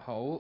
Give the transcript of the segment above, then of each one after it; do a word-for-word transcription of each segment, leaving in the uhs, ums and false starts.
好，誒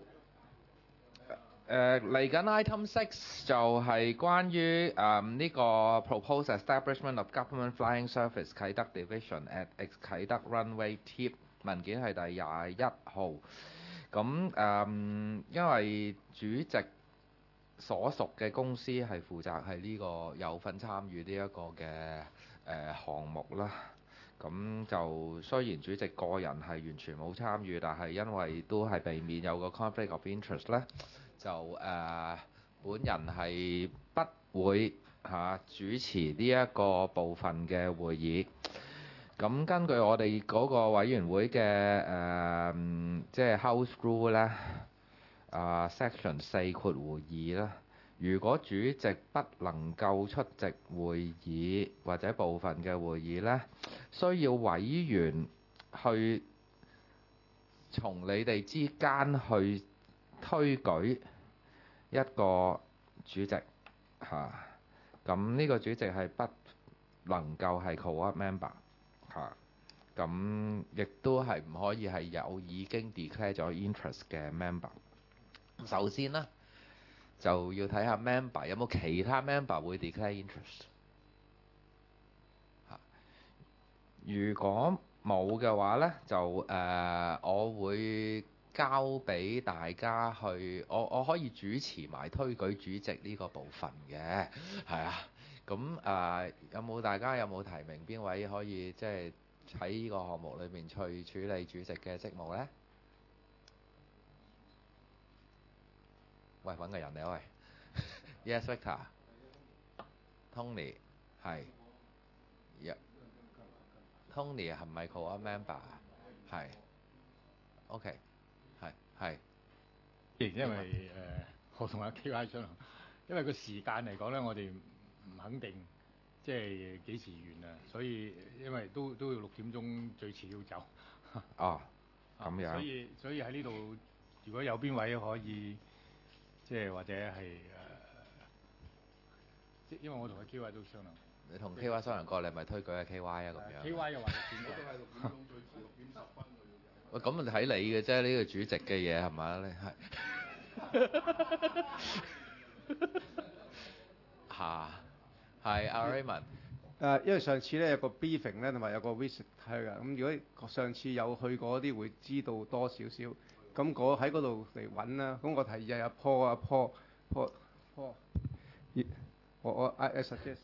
嚟緊 item six 就係關於誒呢個 proposed establishment of government flying service 啟德 division at ex 啟德 runway tip 文件係第廿一號。咁誒、嗯，因為主席所屬嘅公司係負責係呢個有份參與呢一個嘅誒、呃、項目啦。咁就雖然主席個人係完全冇參與，但係因為都係避免有個 conflict of interest 呢，就誒、呃、本人係不會嚇、啊、主持呢一個部分嘅會議。咁根據我哋嗰個委員會嘅誒、呃，即係 House Rule 咧，啊 Section 四括弧二啦。如果主席不能夠出席會議或者部分嘅會議呢，需要委員去從你哋之間去推舉一個主席嚇。咁呢個主席係不能夠係 co-op member 嚇。咁亦都係唔可以係有已經 declare 咗 interest 嘅 member。首先呢，就要睇下 member 有冇其他 member 會 declare interest 嚇。如果冇嘅話呢，就誒、呃、我會交俾大家去，我我可以主持埋推舉主席呢個部分嘅，係啊。咁誒、呃、有冇大家有冇提名邊位可以即係喺呢個項目裏面去處理主席嘅職務呢？喂，揾個人嚟喂。Yes, Victor。Tony 係。Yeah. Tony 係咪 co-op member 啊？係。OK。係係。 因為誒、呃，我同阿 K Y 商量，因為個時間嚟講咧，我哋唔肯定即係幾時完啊，所以因為都都要六點鐘最遲要走。 哦，咁樣。 所以所以喺呢度，如果有邊位可以即係或者係誒，即、呃、因為我同阿 K Y 都商量。 你同 K Y 商量過，你咪推舉阿 K Y 啊咁樣。 K Y 又話六點， 我都係六點鐘最遲六點十分我要有。 喂，咁睇你嘅啫，呢個主席嘅嘢係嘛？你係嚇係阿 Raymond。 誒，因為上次咧有個 briefing 咧，同埋有個 visit 係㗎。咁如果上次有去過啲，會知道多少少。咁我喺嗰度嚟揾啦。咁我提議阿 Paul 阿 Paul Paul Paul，我我 I I suggest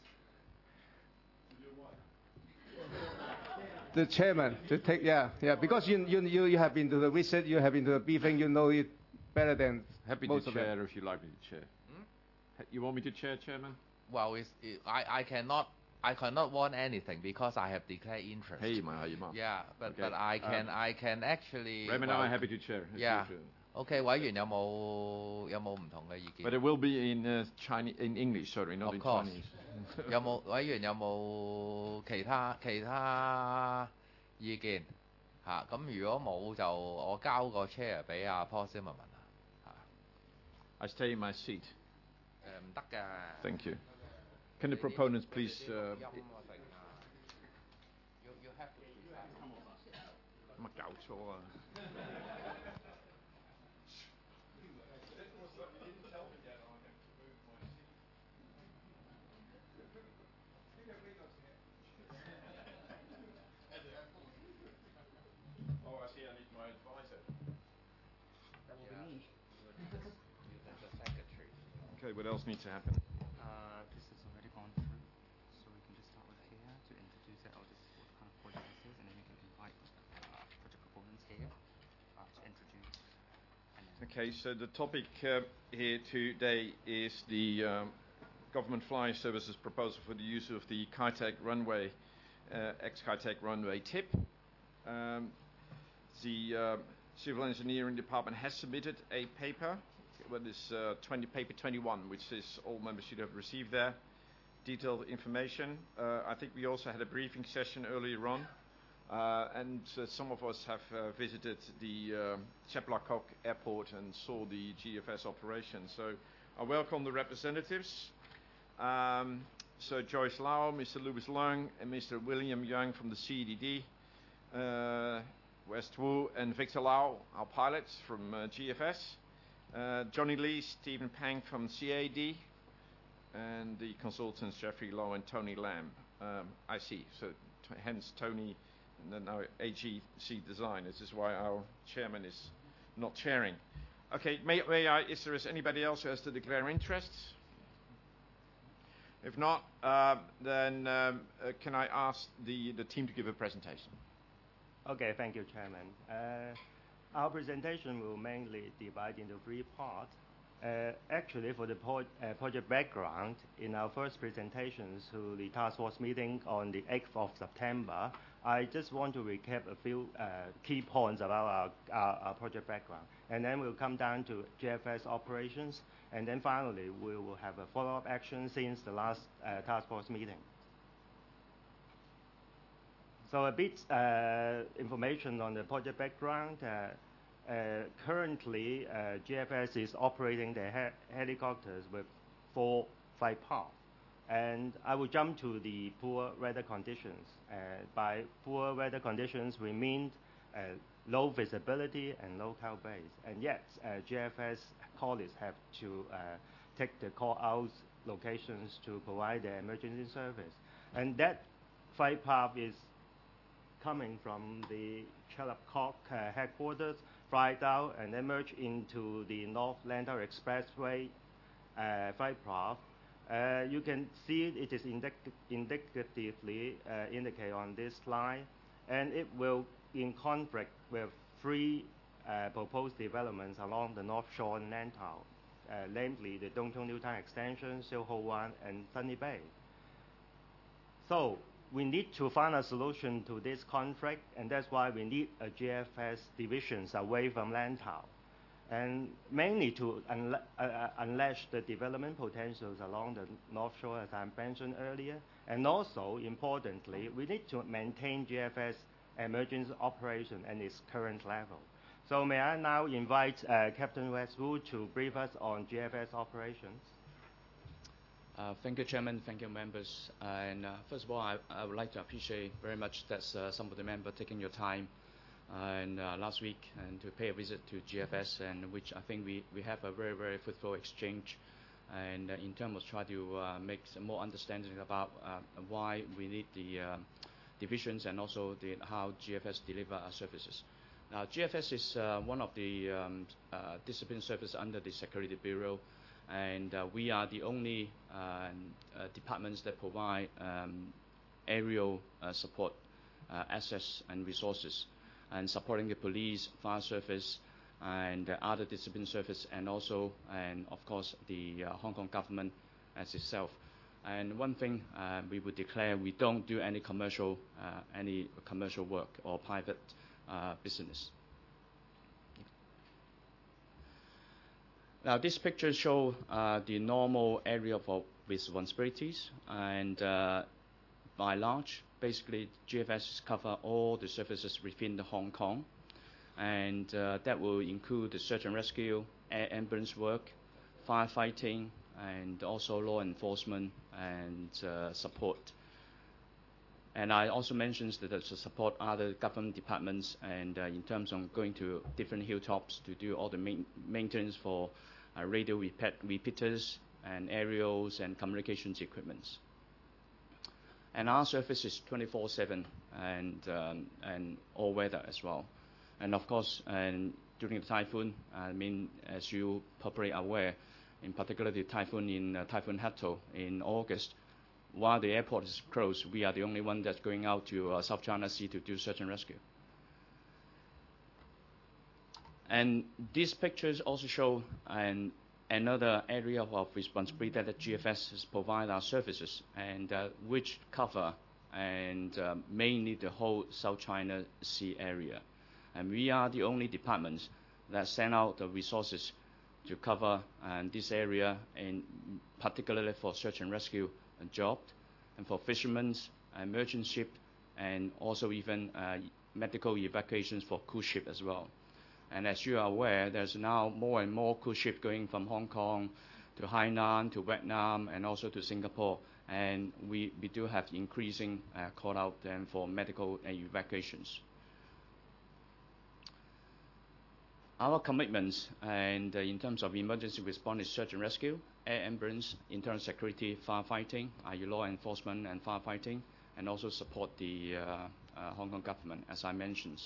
the chairman to take yeah yeah because you you you you have been to the visit, you have been to the briefing, you know it better than Happy most to of them. chair if you like me to chair. Hmm? You want me to chair, Chairman? Well, it's, it, I I cannot I cannot want anything because I have declared interest. 可以嘛？可以嘛？ Yeah, but Okay. but I can Uh, I can actually. Raymond, well, I'm happy to chair. as Yeah. usual. OK， 委員有冇有冇唔同嘅意見 But it will be in uh, Chinese, in English, sorry, not Of in course. Chinese. 有冇委員有冇其他其他意見嚇？咁、啊、如果冇就我交個 chair 俾阿 Paul Zimmerman 啊 I stay in my seat. 誒唔得嘅。 Thank you. Can the proponents please? Uh, 乜搞錯啊？Oh, I see. I need my advisor. Okay, what else needs to happen? Uh, this has already gone through, so we can just start with here to introduce it. I'll just what kind of project this is, and then we can invite uh, project proponents here uh, to introduce. And then Okay, so the topic uh, here today is the um, Government Flying Services proposal for the use of the Kitec runway, uh, ex-Kitec runway tip. Um, the uh, Civil Engineering Department has submitted a paper, what is uh, twenty, paper twenty-one, which is all members should have received there. Detailed information. Uh, I think we also had a briefing session earlier on. Uh, and uh, some of us have uh, visited the uh, Cheplakok airport and saw the G F S operation. So I welcome the representatives. Um, so Joyce Lau, Mister Louis Leung, and Mister William Young from the C D D. Uh, West Wu and Victor Lau, our pilots from uh, G F S. Uh, Johnny Lee, Stephen Pang from C A D, and the consultants Jeffrey Lowe and Tony Lamb. Um, I see. So t- hence Tony and then now A G C Design. This is why our chairman is not chairing. Okay, may, may I, is there is anybody else who has to declare interests? If not, uh, then um, uh, can I ask the, the team to give a presentation? Okay, thank you, Chairman. Uh, our presentation will mainly divide into three parts. Uh, actually, for the pro uh, project background, in our first presentations to the task force meeting on the eighth of September, I just want to recap a few uh, key points about our, our, our project background. And then we'll come down to G F S operations, and then finally we will have a follow-up action since the last uh, task force meeting. So a bit uh, information on the project background. Uh, uh, currently, uh, G F S is operating the he helicopters with four flight paths. And I will jump to the poor weather conditions. Uh, by poor weather conditions, we mean uh, low visibility and low cloud base. And yet, uh, G F S colleagues have to uh, take the call-out locations to provide the emergency service. And that flight path is coming from the Chillicothe uh, headquarters, fly down and then merge into the North Lantau Expressway uh, flight path. Uh, you can see it is indic indicatively uh, indicated on this slide, and it will in conflict with three uh, proposed developments along the North Shore in Lantau, uh, namely the Tung Chung New Town Extension, Siu Ho Wan, and Sunny Bay. So we need to find a solution to this conflict, and that's why we need a G F S divisions away from Lantau, and mainly to unle uh, unleash the development potentials along the North Shore, as I mentioned earlier. And also, importantly, we need to maintain G F S emergency operation at its current level. So may I now invite uh, Captain Wes Wu to brief us on G F S operations. Uh, thank you, Chairman. Thank you, members. Uh, and uh, first of all, I, I would like to appreciate very much that uh, some of the members taking your time uh, and uh, last week and to pay a visit to G F S, and which I think we, we have a very, very fruitful exchange. And uh, in terms of trying to uh, make some more understanding about uh, why we need the uh, divisions and also the, how G F S deliver our services. Now, G F S is uh, one of the um, uh, discipline services under the Security Bureau. And uh, we are the only uh, uh, departments that provide um, aerial uh, support, uh, access and resources, and supporting the police, fire service, and uh, other discipline service, and also, and of course, the uh, Hong Kong government as itself. And one thing uh, we would declare: we don't do any commercial, uh, any commercial work or private uh, business. Now, this picture shows uh, the normal area of responsibilities, and uh, by large, basically, G F S cover all the services within the Hong Kong, and uh, that will include the search and rescue, air ambulance work, firefighting, and also law enforcement and uh, support. And I also mentioned that to support other government departments, and uh, in terms of going to different hilltops to do all the main maintenance for uh, radio repeat repeaters and aerials and communications equipments. And our service is twenty-four seven and um, and all weather as well. And of course, and during the typhoon, I mean, as you probably are aware, in particular the typhoon in uh, Typhoon Hato in August. While the airport is closed, we are the only one that's going out to uh, South China Sea to do search and rescue. And these pictures also show an, another area of responsibility that G F S has provided our services, and uh, which cover and uh, mainly the whole South China Sea area. And we are the only departments that send out the resources to cover uh, this area, and particularly for search and rescue job, and for fishermen, uh, merchant ship, and also even uh, medical evacuations for cruise ship as well. And as you are aware, there's now more and more cruise ship going from Hong Kong to Hainan, to Vietnam, and also to Singapore. And we, we do have increasing uh, call out then for medical uh, evacuations. Our commitments and uh, in terms of emergency response is search and rescue, air ambulance, internal security, firefighting, uh, law enforcement and firefighting, and also support the uh, uh, Hong Kong government, as I mentioned.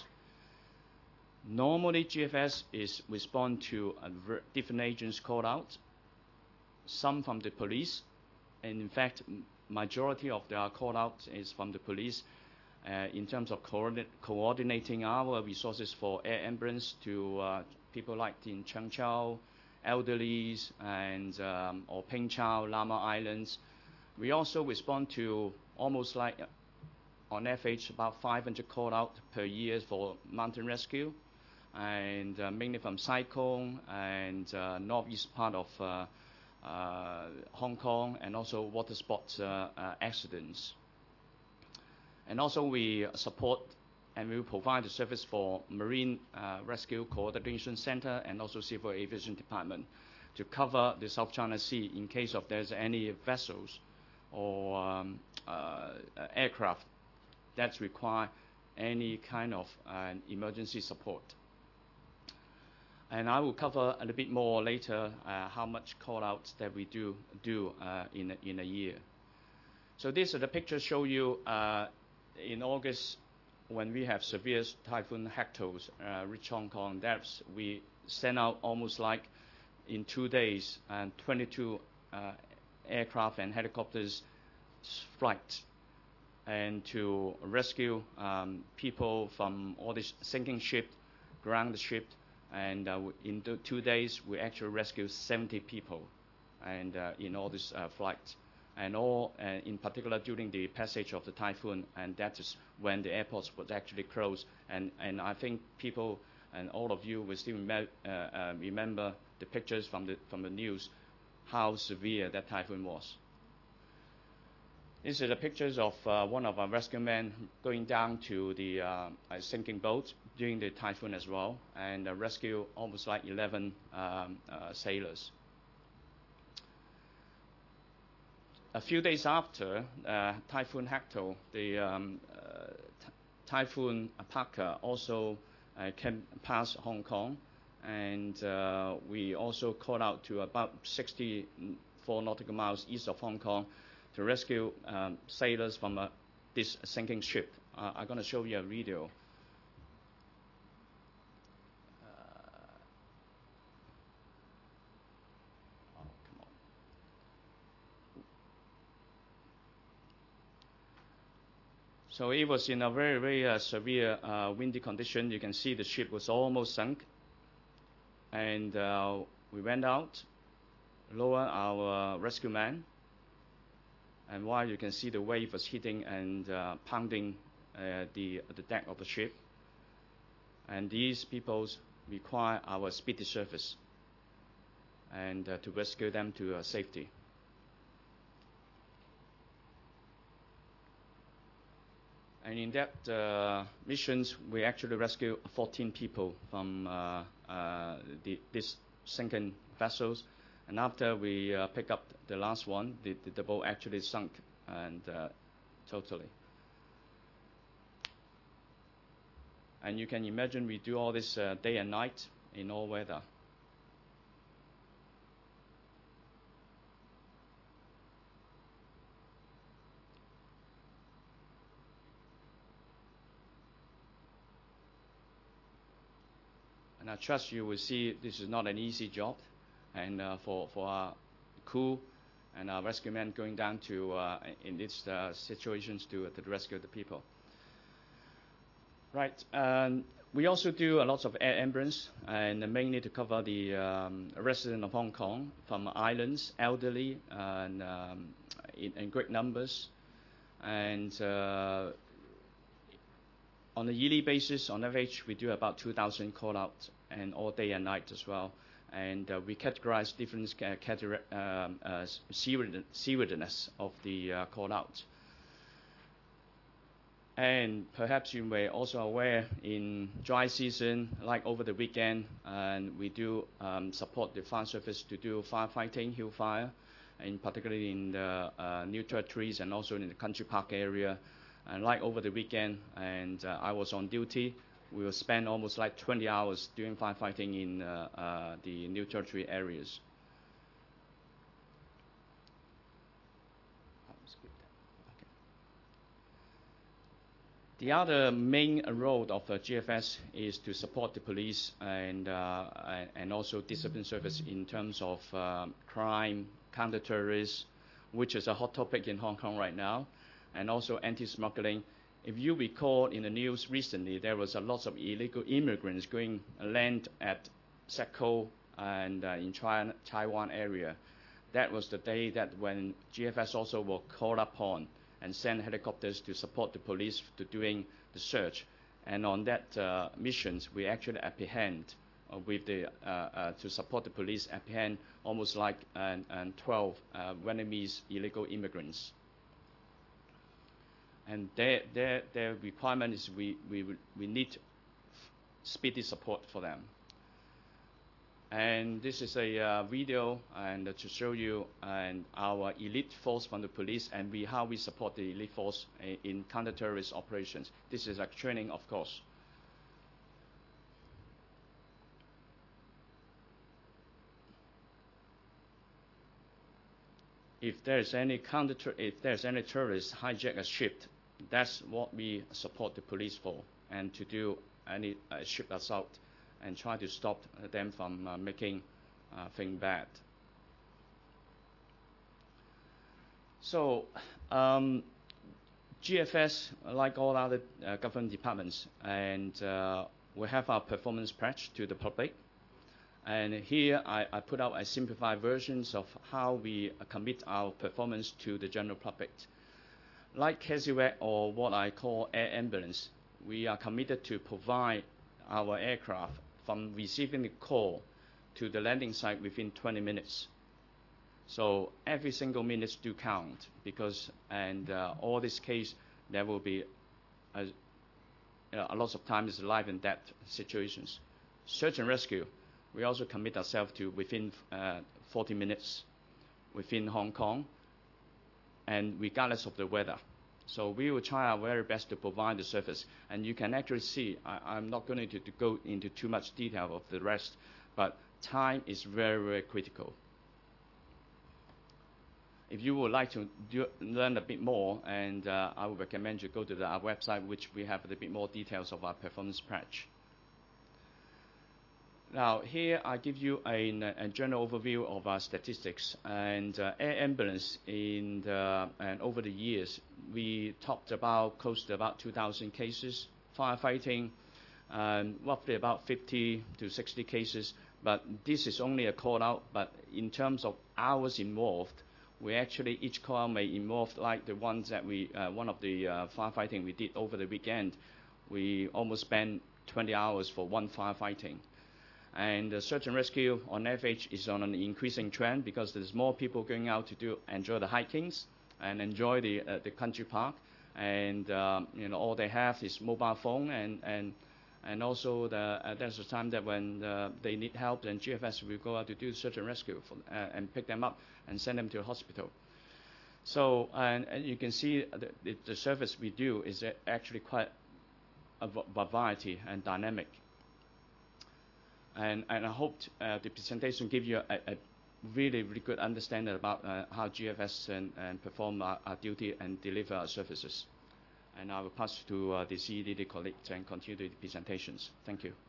Normally, G F S is respond to uh, different agents called out, some from the police, and in fact, majority of their call out is from the police. Uh, in terms of coordinate, coordinating our resources for air ambulance to uh, people like in Cheung Chau, elderlies, and um, or Ping Chau, Lama Islands. We also respond to almost like, uh, on average, about five hundred call out per year for mountain rescue, and uh, mainly from Sai Kung and uh, northeast part of uh, uh, Hong Kong, and also water sports uh, uh, accidents. And also we support and we will provide the service for Marine uh, Rescue Coordination Center and also Civil Aviation Department to cover the South China Sea in case of there's any vessels or um, uh, aircraft that require any kind of uh, emergency support. And I will cover a little bit more later uh, how much call-outs that we do do uh, in, a, in a year. So these are the pictures show you uh, in August, when we have severe Typhoon Hector uh, reach Hong Kong, that's we sent out almost like in two days and twenty-two uh, aircraft and helicopters flight, and to rescue um, people from all this sinking ship, ground ship, and uh, in the two days we actually rescued seventy people, and uh, in all this uh, flight. And all, uh, in particular, during the passage of the typhoon, and that is when the airports was actually closed. And, and I think people and all of you will still rem uh, uh, remember the pictures from the from the news, how severe that typhoon was. These are the pictures of uh, one of our rescue men going down to the uh, sinking boat during the typhoon as well, and uh, rescue almost like eleven um, uh, sailors. A few days after uh, Typhoon Hector, the um, uh, Typhoon Parker also uh, came past Hong Kong, and uh, we also called out to about sixty-four nautical miles east of Hong Kong to rescue um, sailors from uh, this sinking ship. Uh, I'm going to show you a video. So it was in a very, very uh, severe uh, windy condition. You can see the ship was almost sunk. And uh, we went out, lowered our uh, rescue man. And while you can see the wave was hitting and uh, pounding uh, the, the deck of the ship. And these people require our speedy service and uh, to rescue them to uh, safety. And in that uh, missions, we actually rescued fourteen people from uh, uh, the, this sinking vessels. And after we uh, pick up the last one, the, the, the boat actually sunk and uh, totally. And you can imagine we do all this uh, day and night in all weather. And I trust you will see this is not an easy job, and uh, for, for our crew and our rescue men going down to, uh, in these uh, situations to, to rescue the people. Right, um, we also do a lot of air ambulance, and mainly to cover the um, residents of Hong Kong from islands, elderly, and um, in, in great numbers. And uh, on a yearly basis, on average, we do about two thousand call-outs, and all day and night as well. And uh, we categorize different uh, category, um, uh, seriousness of the uh, call-out. And perhaps you may also aware in dry season, like over the weekend, and we do um, support the fire service to do firefighting, hill fire, and particularly in the uh, new territories and also in the country park area. And like over the weekend, and uh, I was on duty, we will spend almost like twenty hours doing firefighting in uh, uh, the new territory areas. The other main role of uh, G F S is to support the police and, uh, and also discipline service in terms of uh, crime, counter-terrorists, which is a hot topic in Hong Kong right now, and also anti-smuggling. If you recall in the news recently, there was a lot of illegal immigrants going land at Seko and uh, in China, Taiwan area. That was the day that when G F S also were called upon and send helicopters to support the police to doing the search. And on that uh, missions, we actually apprehend uh, with the, uh, uh, to support the police, apprehend almost like uh, uh, twelve uh, Vietnamese illegal immigrants. And their, their, their requirement is we, we, we need speedy support for them. And this is a uh, video and uh, to show you and our elite force from the police and we, how we support the elite force uh, in counter-terrorist operations. This is like training, of course. If there's any counter, if there's any terrorist hijack a ship, that's what we support the police for, and to do any uh, ship assault and try to stop them from uh, making uh, things bad. So um, G F S, like all other uh, government departments, and uh, we have our performance pledge to the public. And here I, I put out a simplified versions of how we uh, commit our performance to the general public. Like CASEWAC, or what I call air ambulance, we are committed to provide our aircraft from receiving the call to the landing site within twenty minutes. So every single minute do count, because and uh, all this case there will be a, you know, a lot of times life and death situations. Search and rescue, we also commit ourselves to within uh, forty minutes within Hong Kong, and regardless of the weather. So we will try our very best to provide the service. And you can actually see, I, I'm not going to, to go into too much detail of the rest, but time is very, very critical. If you would like to do, learn a bit more, and uh, I would recommend you go to the, our website, which we have a little bit more details of our performance pledge. Now, here I give you a, a general overview of our statistics. And uh, air ambulance, in the, and over the years, we topped about close to about two thousand cases. Firefighting, um, roughly about fifty to sixty cases. But this is only a call out. But in terms of hours involved, we actually each call out may involve like the ones that we, uh, one of the uh, firefighting we did over the weekend. We almost spent twenty hours for one firefighting. And uh, search and rescue on average is on an increasing trend because there's more people going out to do enjoy the hikings and enjoy the uh, the country park, and um, you know all they have is mobile phone, and and and also the, uh, there's a time that when uh, they need help, then G F S will go out to do search and rescue for, uh, and pick them up and send them to the hospital. So and, and you can see the, the, the service we do is actually quite a variety and dynamic. And, and I hope uh, the presentation give you a, a really, really good understanding about uh, how G F S and, and perform our, our duty and deliver our services. And I will pass to uh, the C E D D colleagues and continue the presentations. Thank you.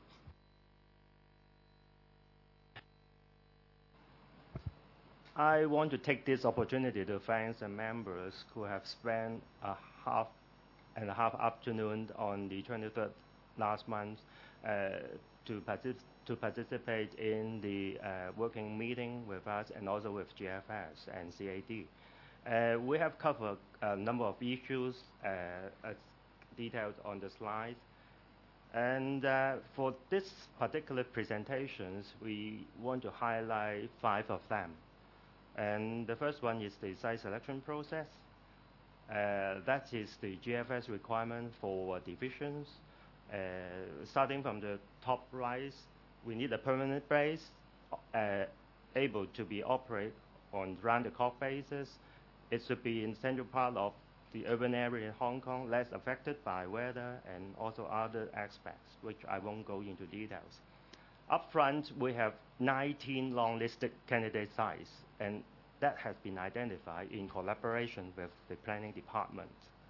I want to take this opportunity to thank the members who have spent a half and a half afternoon on the twenty-third last month uh, to participate to participate in the uh, working meeting with us and also with G F S and C A D. Uh, we have covered a number of issues uh, as detailed on the slide. And uh, for this particular presentations, we want to highlight five of them. And the first one is the site selection process. Uh, that is the G F S requirement for divisions. Uh, starting from the top right, we need a permanent base uh, able to be operated on round-the-clock basis. It should be in central part of the urban area in Hong Kong, less affected by weather and also other aspects, which I won't go into details. Up front, we have nineteen long-listed candidate sites, and that has been identified in collaboration with the planning department.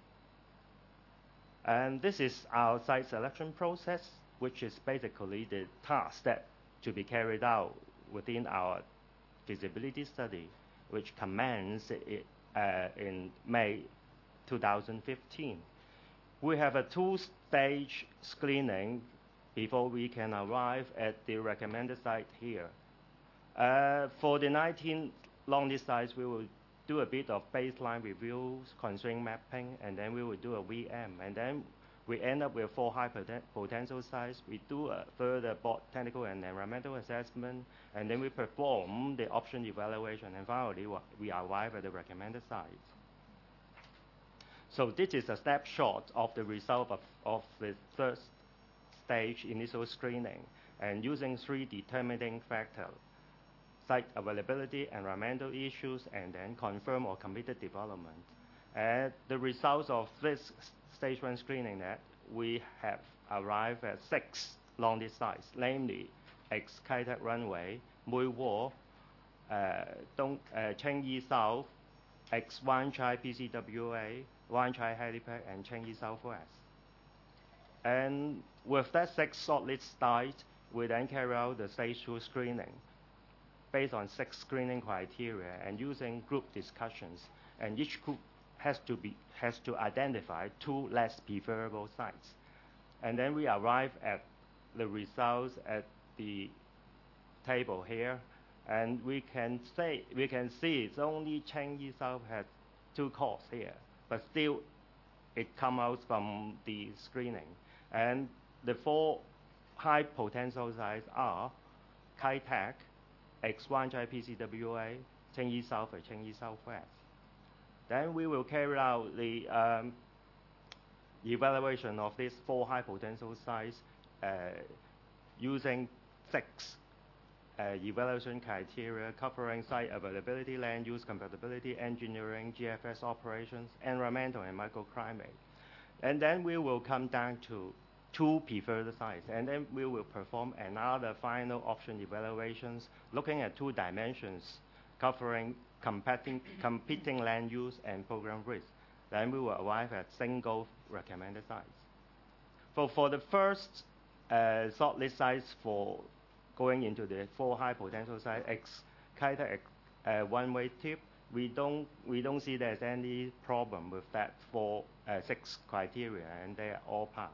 And this is our site selection process, which is basically the task that to be carried out within our feasibility study, which commenced uh, in May two thousand fifteen. We have a two-stage screening before we can arrive at the recommended site here. Uh, for the nineteen long list sites, we will do a bit of baseline reviews, constraint mapping, and then we will do a V M. And then we end up with four high poten potential sites. We do a further botanical and environmental assessment, and then we perform the option evaluation, and finally we arrive at the recommended sites. So this is a snapshot of the result of, of the first stage initial screening, and using three determining factors: site availability, environmental issues, and then confirmed or committed development. And the results of this stage one screening that we have arrived at six long list sites, namely X Kai Tak Runway, Mui Wo, uh, Dong, uh, Cheng Yi South, X Wan Chai P C W A, Wan Chai Helipad, and Cheng Yi Southwest. And with that six shortlist sites, we then carry out the stage two screening based on six screening criteria and using group discussions. And each group has to be has to identify two less preferable sites. And then we arrive at the results at the table here, and we can say we can see it's only Cheng Yi South has two calls here, but still it comes out from the screening. And the four high potential sites are Kai Tak, X Wan Chai P C W A, Cheng Yi South, and Cheng Yi Southwest. Then we will carry out the um, evaluation of these four high potential sites uh, using six uh, evaluation criteria covering site availability, land use compatibility, engineering, G F S operations, environmental, and microclimate. And then we will come down to two preferred sites, and then we will perform another final option evaluations looking at two dimensions covering competing, competing land use and program risk. Then we will arrive at single recommended sites. For, for the first uh, shortlist sites for going into the four high potential sites, X Kai Tak uh, one-way tip, we don't, we don't see there's any problem with that for uh, six criteria, and they are all passed.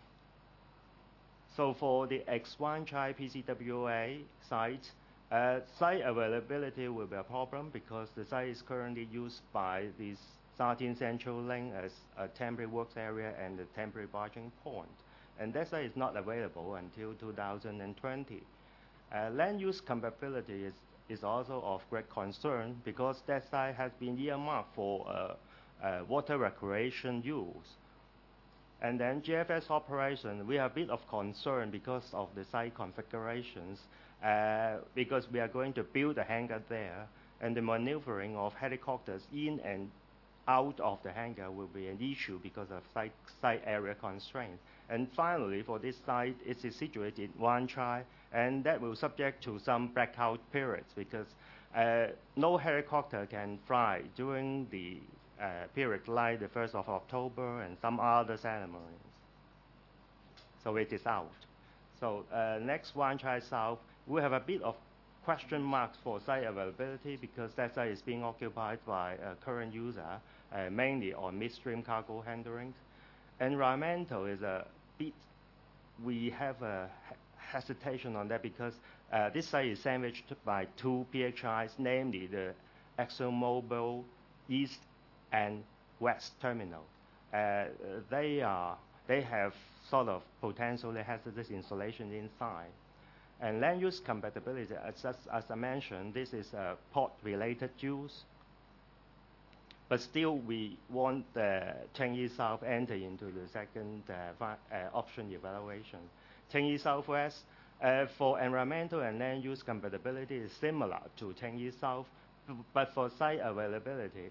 So for the X Wan Chai P C W A site, uh, site availability will be a problem because the site is currently used by the Sha Tin Central Link as a temporary works area and a temporary barging point. And that site is not available until two thousand twenty. Uh, land use compatibility is, is also of great concern because that site has been earmarked for uh, uh, water recreation use. And then G F S operation, we have a bit of concern because of the site configurations, uh, because we are going to build a hangar there, and the maneuvering of helicopters in and out of the hangar will be an issue because of site, site area constraints. And finally, for this site, it is situated in Wan Chai, and that will subject to some blackout periods because uh, no helicopter can fly during the Uh, period like the first of October and some other ceremonies. So it is out. So uh, next Wan Chai South, we have a bit of question marks for site availability because that site is being occupied by a current user, uh, mainly on midstream cargo handling. Environmental is a bit, we have a hesitation on that because uh, this site is sandwiched by two P H Is, namely the ExxonMobil East and West Terminal. Uh, they are they have sort of potentially hazardous installation inside. And land use compatibility, as, as, as I mentioned, this is a port-related use. But still, we want the Cheng Yi South enter into the second uh, uh, option evaluation. Cheng Yi Southwest, uh, for environmental and land use compatibility is similar to Cheng Yi South, but for site availability, it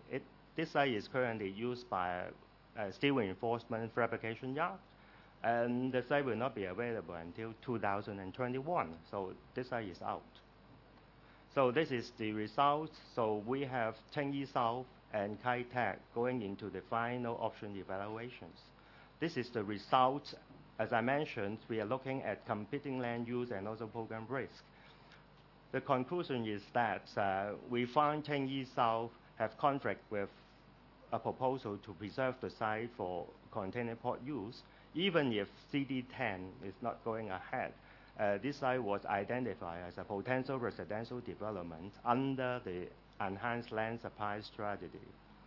this site is currently used by a, a steel reinforcement fabrication yard, and the site will not be available until two thousand twenty-one. So this site is out. So this is the result. So we have Tsing Yi South and Kai Tak going into the final option evaluations. This is the result. As I mentioned, we are looking at competing land use and also program risk. The conclusion is that uh, we find Tsing Yi South have conflict with a proposal to preserve the site for container port use. Even if C D ten is not going ahead, uh, this site was identified as a potential residential development under the enhanced land supply strategy.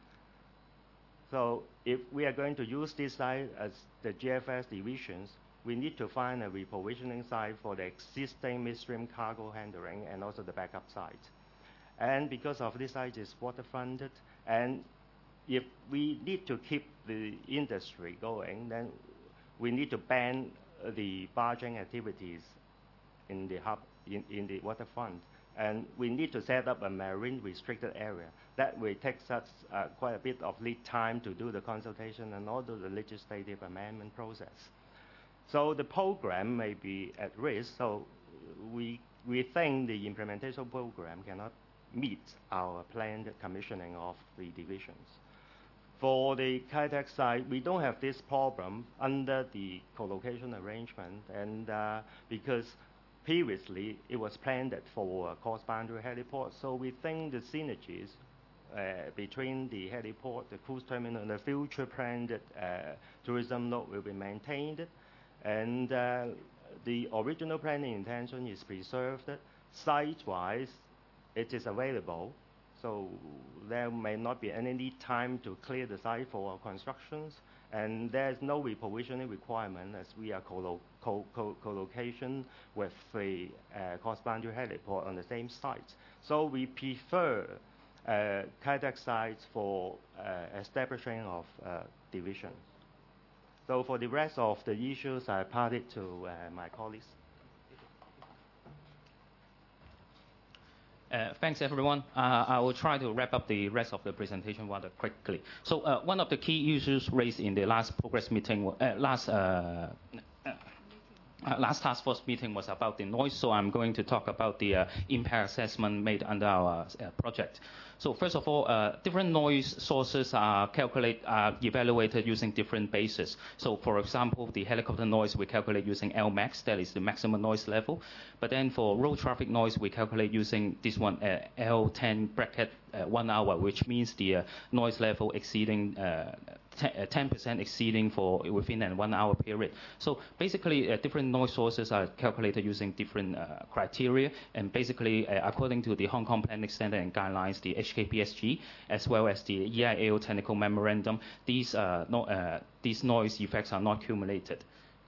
So if we are going to use this site as the G F S divisions, we need to find a repositioning site for the existing midstream cargo handling and also the backup site. And because of this site is waterfronted, and if we need to keep the industry going, then we need to ban uh, the barging activities in the hub, in, in the waterfront. And we need to set up a marine restricted area. That will take us uh, quite a bit of lead time to do the consultation and also the legislative amendment process. So the program may be at risk, so we, we think the implementation program cannot meet our planned commissioning of the divisions. For the Kai Tak site, we don't have this problem under the co-location arrangement, and uh, because previously it was planned for a cross-boundary heliport, so we think the synergies uh, between the heliport, the cruise terminal, and the future planned uh, tourism node will be maintained, and uh, the original planning intention is preserved. Site-wise, it is available. So there may not be any need time to clear the site for constructions, and there's no repositioning requirement as we are co-lo co co co-location with the uh, cross-boundary heliport on the same site. So we prefer uh, Kai Tak sites for uh, establishing of uh, divisions. So for the rest of the issues, I pass it to uh, my colleagues. Uh, thanks, everyone. Uh, I will try to wrap up the rest of the presentation rather quickly. So uh, one of the key issues raised in the last progress meeting, uh, last uh, uh, last task force meeting was about the noise. So I'm going to talk about the uh, impact assessment made under our uh, project. So first of all, uh, different noise sources are calculated, are evaluated using different bases. So for example, the helicopter noise we calculate using L max, that is the maximum noise level. But then for road traffic noise, we calculate using this one, uh, L ten bracket uh, one hour, which means the uh, noise level exceeding uh, ten percent exceeding for within a one hour period. So basically, uh, different noise sources are calculated using different uh, criteria, and basically, uh, according to the Hong Kong Planning Standard and Guidelines, the H K P S G, as well as the E I A O Technical Memorandum, these, uh, no, uh, these noise effects are not cumulated.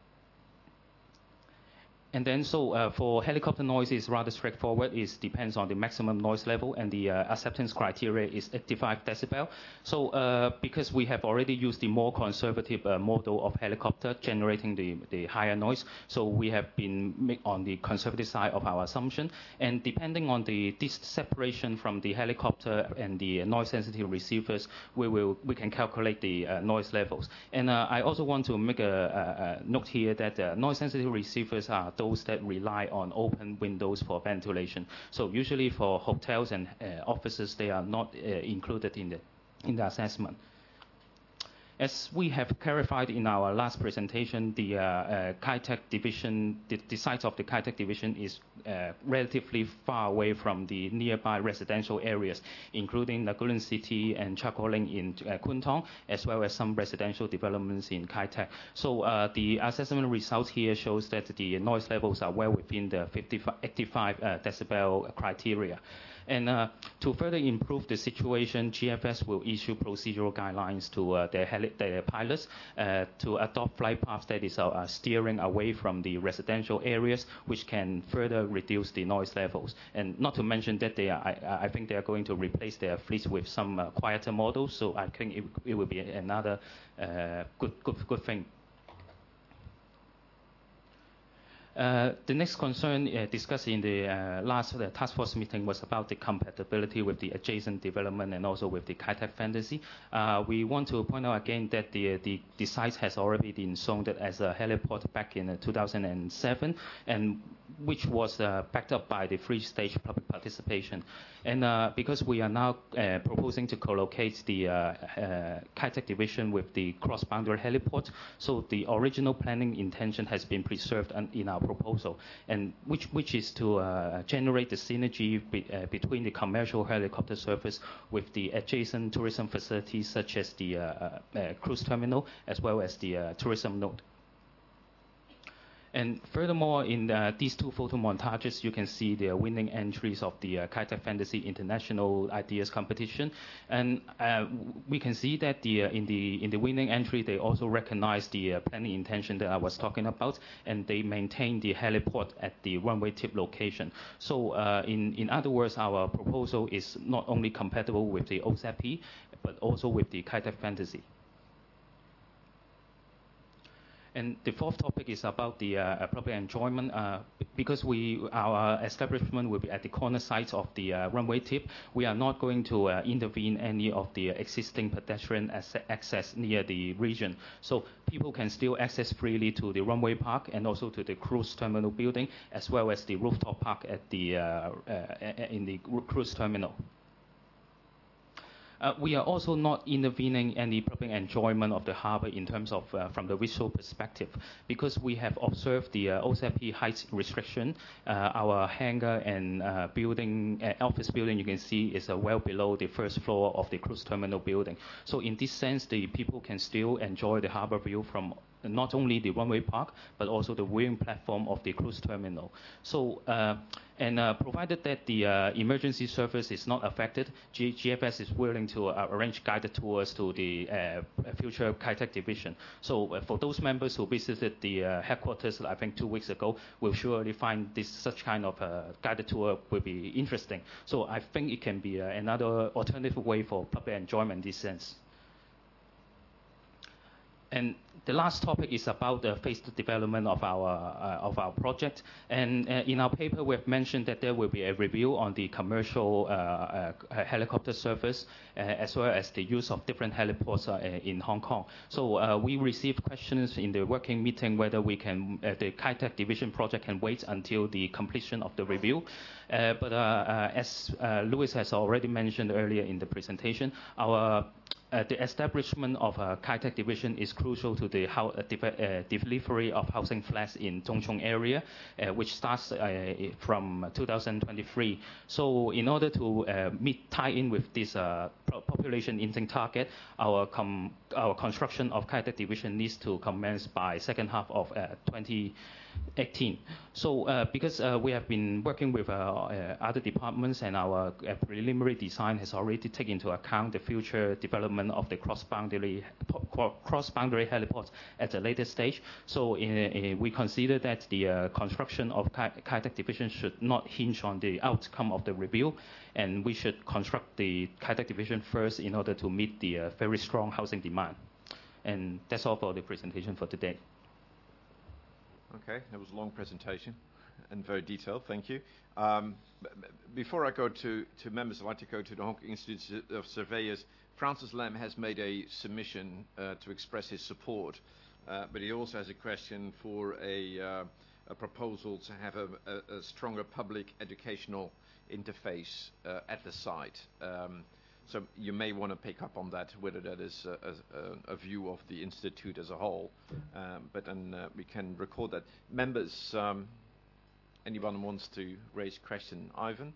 And then, so uh, for helicopter noise, is rather straightforward. It depends on the maximum noise level, and the uh, acceptance criteria is eighty-five decibel. So, uh, because we have already used the more conservative uh, model of helicopter generating the, the higher noise, so we have been on the conservative side of our assumption. And depending on the this separation from the helicopter and the noise-sensitive receivers, we will we can calculate the uh, noise levels. And uh, I also want to make a, a, a note here that uh, noise-sensitive receivers are those that rely on open windows for ventilation. So usually for hotels and uh, offices, they are not uh, included in the, in the assessment. As we have clarified in our last presentation, the uh, uh, Kai Tak division, the, the site of the Kai Tak division is uh, relatively far away from the nearby residential areas, including Nagulan City and Chak Kor Ling in uh, Kwun Tong, as well as some residential developments in Kai Tak. So uh, the assessment results here shows that the noise levels are well within the eighty-five uh, decibel criteria. And uh, to further improve the situation, G F S will issue procedural guidelines to uh, their, their pilots uh, to adopt flight paths that is uh, steering away from the residential areas, which can further reduce the noise levels. And not to mention that they are, I, I think they are going to replace their fleets with some uh, quieter models. So I think it, it will be another uh, good, good, good thing. Uh, the next concern uh, discussed in the uh, last uh, task force meeting was about the compatibility with the adjacent development and also with the Kai Tak Fantasy. Uh, we want to point out again that the, the, the site has already been zoned as a heliport back in uh, two thousand seven, and which was uh, backed up by the three-stage public participation. And uh, because we are now uh, proposing to co-locate the uh, uh, Kai Tak division with the cross-boundary heliport, so the original planning intention has been preserved in our proposal, and which, which is to uh, generate the synergy be, uh, between the commercial helicopter service with the adjacent tourism facilities such as the uh, uh, cruise terminal as well as the uh, tourism node. And furthermore, in uh, these two photo montages, you can see the winning entries of the uh, Kai Tak Fantasy International Ideas Competition, and uh, we can see that the uh, in the in the winning entry, they also recognize the uh, planning intention that I was talking about, and they maintain the heliport at the runway tip location. So, uh, in in other words, our proposal is not only compatible with the O Z P, but also with the Kai Tak Fantasy. And the fourth topic is about the uh, public enjoyment. Uh, because we, our establishment will be at the corner sites of the uh, runway tip, we are not going to uh, intervene any of the existing pedestrian access near the region. So people can still access freely to the runway park and also to the cruise terminal building, as well as the rooftop park at the, uh, uh, in the cruise terminal. Uh, we are also not intervening any public enjoyment of the harbor in terms of uh, from the visual perspective, because we have observed the uh, O Z P height restriction. Uh, our hangar and uh, building, uh, office building, you can see is uh, well below the first floor of the cruise terminal building. So in this sense, the people can still enjoy the harbor view from not only the runway park, but also the viewing platform of the cruise terminal. So, uh, and uh, provided that the uh, emergency service is not affected, G GFS is willing to uh, arrange guided tours to the uh, future Kai Tak division. So uh, for those members who visited the uh, headquarters, I think two weeks ago, will surely find this such kind of uh, guided tour will be interesting. So I think it can be uh, another alternative way for public enjoyment in this sense. And the last topic is about the phased development of our uh, of our project. And uh, in our paper, we have mentioned that there will be a review on the commercial uh, uh, helicopter service, uh, as well as the use of different heliports uh, in Hong Kong. So uh, we received questions in the working meeting whether we can uh, the Kai Tak division project can wait until the completion of the review. Uh, but uh, uh, as uh, Louis has already mentioned earlier in the presentation, our Uh, the establishment of a Kai Tak division is crucial to the how, uh, de uh, delivery of housing flats in Tung Chung area, uh, which starts uh, from two thousand twenty-three. So in order to uh, meet, tie in with this uh, population intake target, our, com our construction of Kai Tak division needs to commence by second half of uh, twenty eighteen. So uh, because uh, we have been working with uh, uh, other departments, and our uh, preliminary design has already taken into account the future development of the cross-boundary cross-boundary heliports at a later stage. So in, in, we consider that the uh, construction of Kai, Kai Tak division should not hinge on the outcome of the review, and we should construct the Kai Tak division first in order to meet the uh, very strong housing demand. And that's all for the presentation for today. Okay, that was a long presentation and very detailed, thank you. Um, before I go to, to members, I'd like to go to the Hong Kong Institute of Surveyors. Francis Lam has made a submission uh, to express his support, uh, but he also has a question for a, uh, a proposal to have a, a, a stronger public educational interface uh, at the site. Um, So you may want to pick up on that, whether that is a, a, a view of the Institute as a whole. Um, but then uh, we can record that. Members, um, anyone wants to raise a question? Ivan?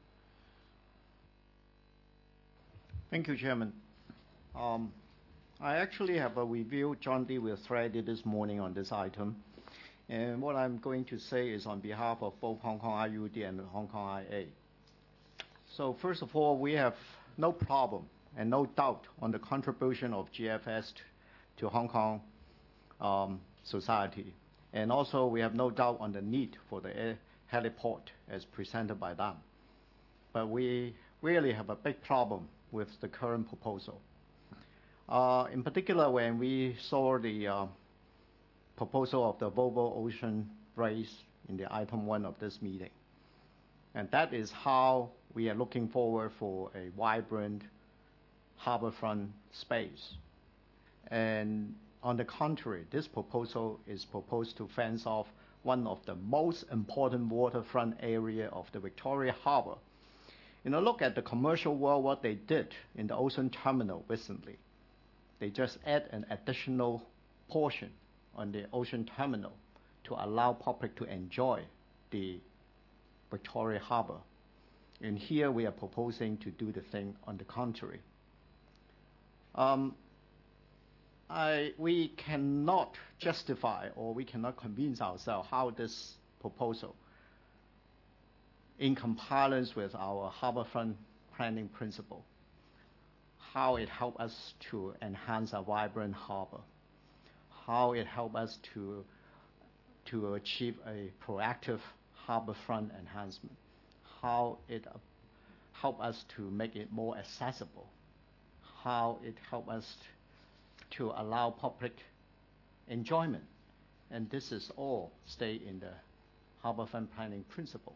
Thank you, Chairman. Um, I actually have a review jointly with Freddy this morning on this item. And what I'm going to say is on behalf of both Hong Kong I U D and Hong Kong I A. So first of all, we have no problem and no doubt on the contribution of G F S to Hong Kong um, society. And also we have no doubt on the need for the air heliport as presented by them. But we really have a big problem with the current proposal. Uh, in particular, when we saw the uh, proposal of the Volvo Ocean Race in the item one of this meeting. And that is how we are looking forward for a vibrant harborfront space. And on the contrary, this proposal is proposed to fence off one of the most important waterfront area of the Victoria Harbour. You know, look at the commercial world, what they did in the ocean terminal recently. They just add an additional portion on the ocean terminal to allow public to enjoy the Victoria Harbour. And here we are proposing to do the thing on the contrary. Um, I, we cannot justify or we cannot convince ourselves how this proposal, in compliance with our harbourfront planning principle, how it helps us to enhance a vibrant harbour, how it helps us to, to achieve a proactive harbourfront enhancement, how it uh, helps us to make it more accessible, how it helps us to allow public enjoyment. And this is all stay in the harbourfront planning principle.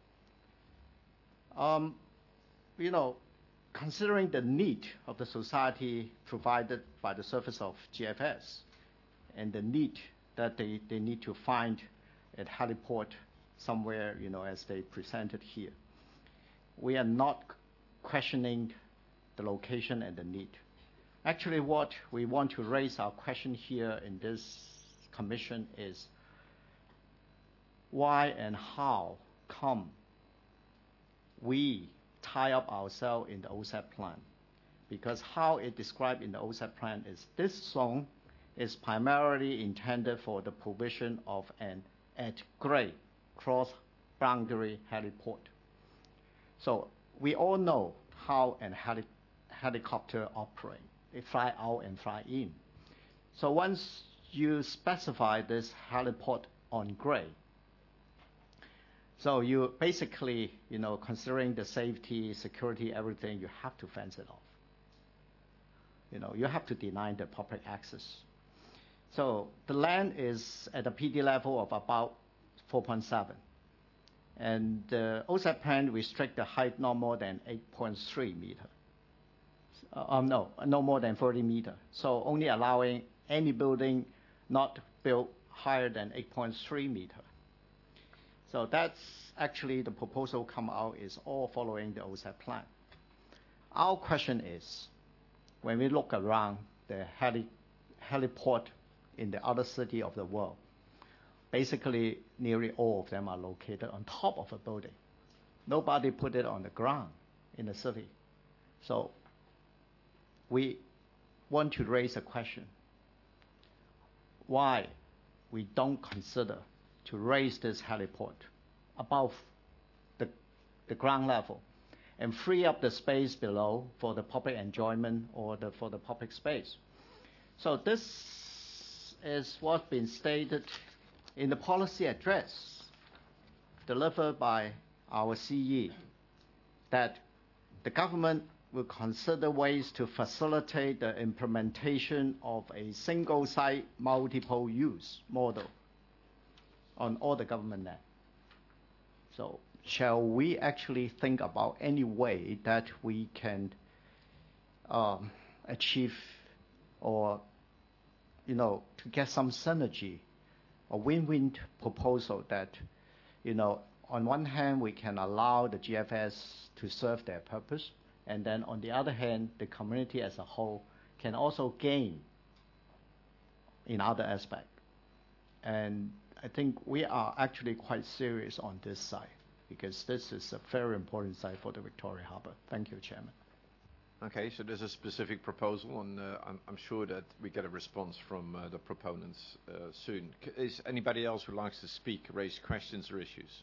Um, you know, considering the need of the society provided by the service of G F S and the need that they, they need to find a heliport somewhere, you know, as they presented here, we are not questioning the location and the need. Actually, what we want to raise our question here in this commission is why and how come we tie up ourselves in the O S A P plan? Because how it described in the O S A P plan is this zone is primarily intended for the provision of an at-grade cross-boundary heliport. So we all know how a heli helicopter operates. They fly out and fly in. So once you specify this heliport on grade, so you basically, you know, considering the safety, security, everything, you have to fence it off. You know, you have to deny the public access. So the land is at a P D level of about four point seven. And the O S A P plan restrict the height no more than eight point three meter. Uh, um, no, no more than thirty meter. So only allowing any building not built higher than eight point three meter. So that's actually the proposal come out is all following the O S A P plan. Our question is, when we look around the heli heliport in the other city of the world, basically nearly all of them are located on top of a building. Nobody put it on the ground in the city. So we want to raise a question. Why we don't consider to raise this heliport above the, the ground level and free up the space below for the public enjoyment or the, for the public space. So this is what's been stated in the policy address delivered by our C E, that the government will consider ways to facilitate the implementation of a single-site, multiple-use model on all the government land. So shall we actually think about any way that we can um, achieve or, you know, to get some synergy, a win-win proposal that, you know, on one hand, we can allow the G F S to serve their purpose, and then on the other hand, the community as a whole can also gain in other aspects. And I think we are actually quite serious on this side, because this is a very important site for the Victoria Harbour. Thank you, Chairman. Okay, so there's a specific proposal, and uh, I'm, I'm sure that we get a response from uh, the proponents uh, soon. C is anybody else who likes to speak, raise questions or issues?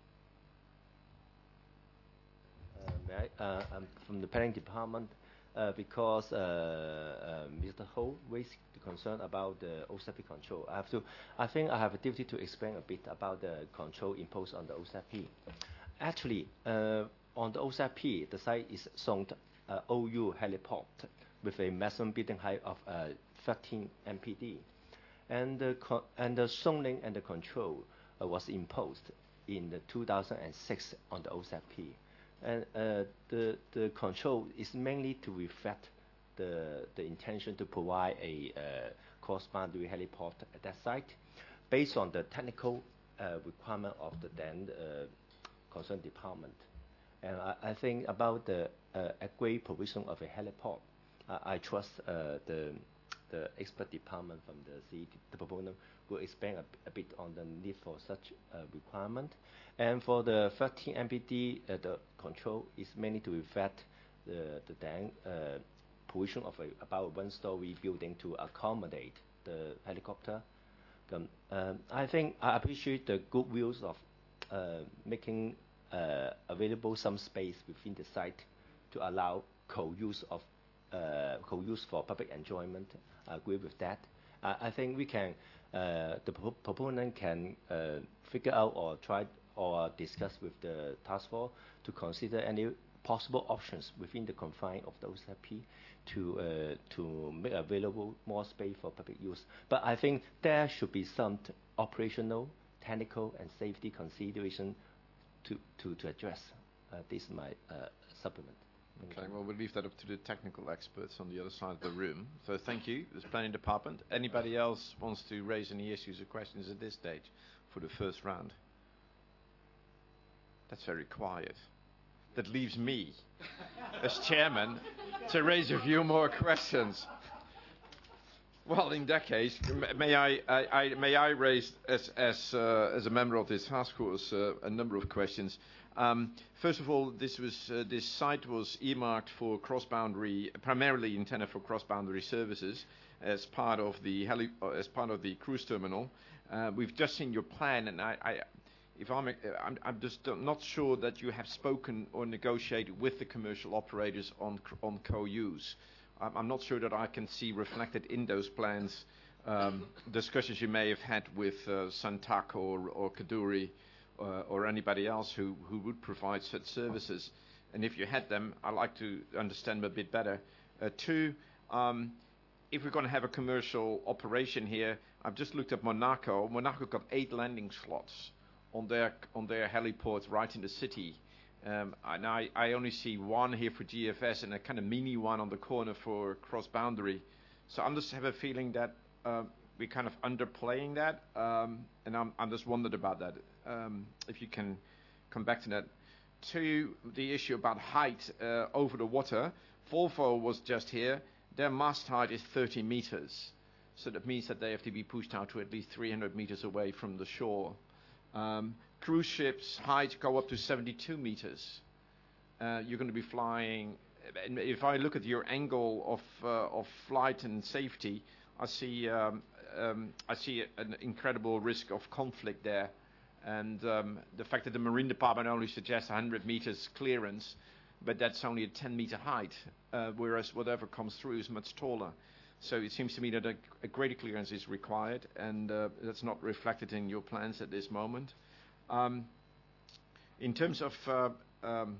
Uh, may I, uh, I'm from the planning department uh, because uh, uh, Mister Ho raised the concern about the O S A P control. I have to. I think I have a duty to explain a bit about the control imposed on the O S A P. Actually, uh, on the O S A P, the site is zoned uh, O U heliport with a maximum building height of uh, thirteen M P D, and the and the zoning and the control uh, was imposed in the two thousand six on the O S F P. And uh, the, the control is mainly to reflect the, the intention to provide a uh, cross-boundary heliport at that site based on the technical uh, requirement of the then uh, concerned department. And I, I think about the uh, agreed provision of a heliport, uh, I trust uh, the, the expert department from the C E T, the proponent, will explain a, a bit on the need for such a requirement. And for the thirteen M P D, uh, the control is mainly to reflect the, the then uh, provision of a, about a one-story building to accommodate the helicopter. Um, um, I think I appreciate the good views of uh, making uh, available some space within the site to allow co-use of uh, co-use for public enjoyment. I agree with that. Uh, I think we can, uh, the pro proponent can uh, figure out or try or discuss with the task force to consider any possible options within the confine of the O S F P to uh, to make available more space for public use. But I think there should be some operational, technical, and safety consideration to to, to address. Uh, this is my uh, supplement. Okay, well, we'll leave that up to the technical experts on the other side of the room. So thank you, the planning department. Anybody else wants to raise any issues or questions at this stage for the first round? That's very quiet. That leaves me, as chairman, to raise a few more questions. Well, in that case, may I, I, I may I raise, as as uh, as a member of this task force, uh, a number of questions. Um, first of all, this was uh, this site was earmarked for cross-boundary, primarily intended for cross-boundary services, as part of the heli uh, as part of the cruise terminal. Uh, we've just seen your plan, and I. I If I'm, I'm, I'm just not sure that you have spoken or negotiated with the commercial operators on on co-use. I'm, I'm not sure that I can see reflected in those plans um, discussions you may have had with uh, Santak or, or Kaduri uh, or anybody else who, who would provide such services. And if you had them, I'd like to understand them a bit better. Uh, two, um, if we're going to have a commercial operation here, I've just looked at Monaco. Monaco got eight landing slots on their on their heliports right in the city, um, and I, I only see one here for G F S and a kind of mini one on the corner for cross-boundary. So I'm just have a feeling that uh, we're kind of underplaying that, um, and I'm I'm just wondered about that. Um, if you can come back to that. To the issue about height uh, over the water, Volvo was just here. Their mast height is thirty meters, so that means that they have to be pushed out to at least three hundred meters away from the shore. Um, cruise ships' height go up to seventy-two meters. Uh, you're going to be flying. And if I look at your angle of uh, of flight and safety, I see um, um, I see an incredible risk of conflict there. And um, the fact that the Marine Department only suggests one hundred meters clearance, but that's only a ten meter height, uh, whereas whatever comes through is much taller. So it seems to me that a, a greater clearance is required, and uh, that's not reflected in your plans at this moment. Um, in terms of uh, um,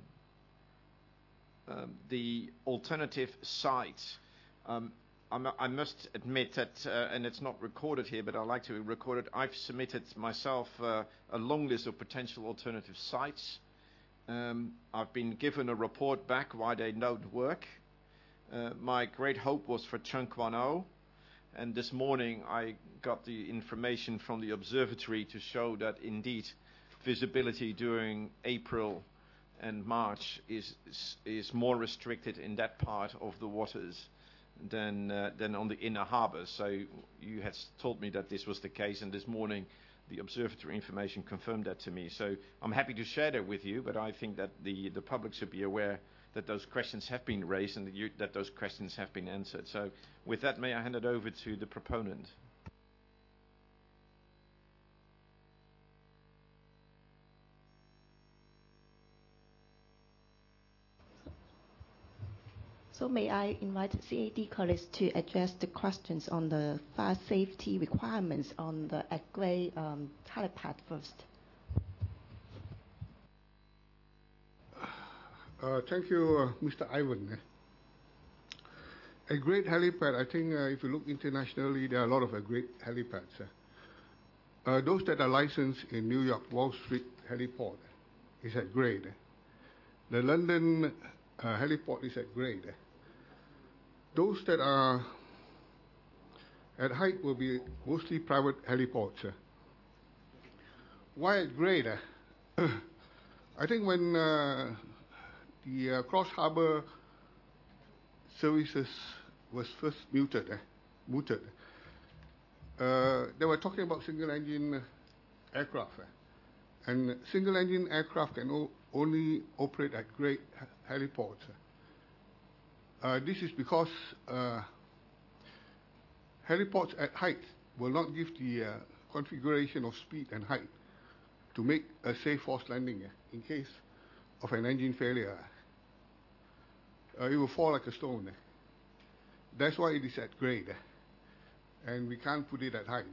uh, the alternative sites, um, I'm, I must admit that, uh, and it's not recorded here, but I'd like to record it. I've submitted myself uh, a long list of potential alternative sites. Um, I've been given a report back why they don't work. Uh, my great hope was for Chung Kwan O, and this morning I got the information from the observatory to show that indeed visibility during April and March is is, is more restricted in that part of the waters than uh, than on the inner harbour. So you had told me that this was the case, and this morning the observatory information confirmed that to me. So I'm happy to share that with you, but I think that the the public should be aware that those questions have been raised and that, you, that those questions have been answered. So with that, may I hand it over to the proponent? So may I invite C A D colleagues to address the questions on the fire safety requirements on the Aggrey um, helipad first? Uh, thank you, uh, Mister Ivan. A great helipad, I think uh, if you look internationally, there are a lot of uh, great helipads. Uh. uh, those that are licensed in New York Wall Street heliport is at grade. The London uh, heliport is at grade. Those that are at height will be mostly private heliports. Why at grade? I think when uh, the uh, cross harbour services was first muted, uh, mooted, uh, they were talking about single engine aircraft. Uh, and single engine aircraft can o- only operate at grade heliports. Uh, this is because uh, heliports at height will not give the uh, configuration of speed and height to make a safe forced landing uh, in case of an engine failure. Uh, it will fall like a stone. Uh. That's why it is at grade, uh, and we can't put it at height.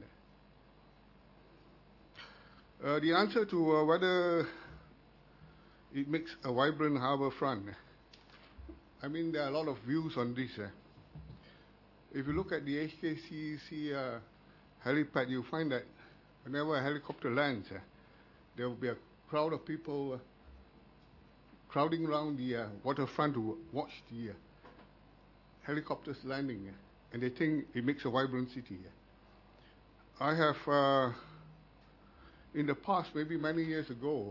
Uh, the answer to uh, whether it makes a vibrant harbour front, I mean, there are a lot of views on this. Uh. If you look at the H K C C uh, helipad, you find that whenever a helicopter lands, uh, there will be a crowd of people uh, crowding around the uh, waterfront to watch the uh, helicopters landing, uh, and they think it makes a vibrant city. Uh. I have, uh, in the past, maybe many years ago,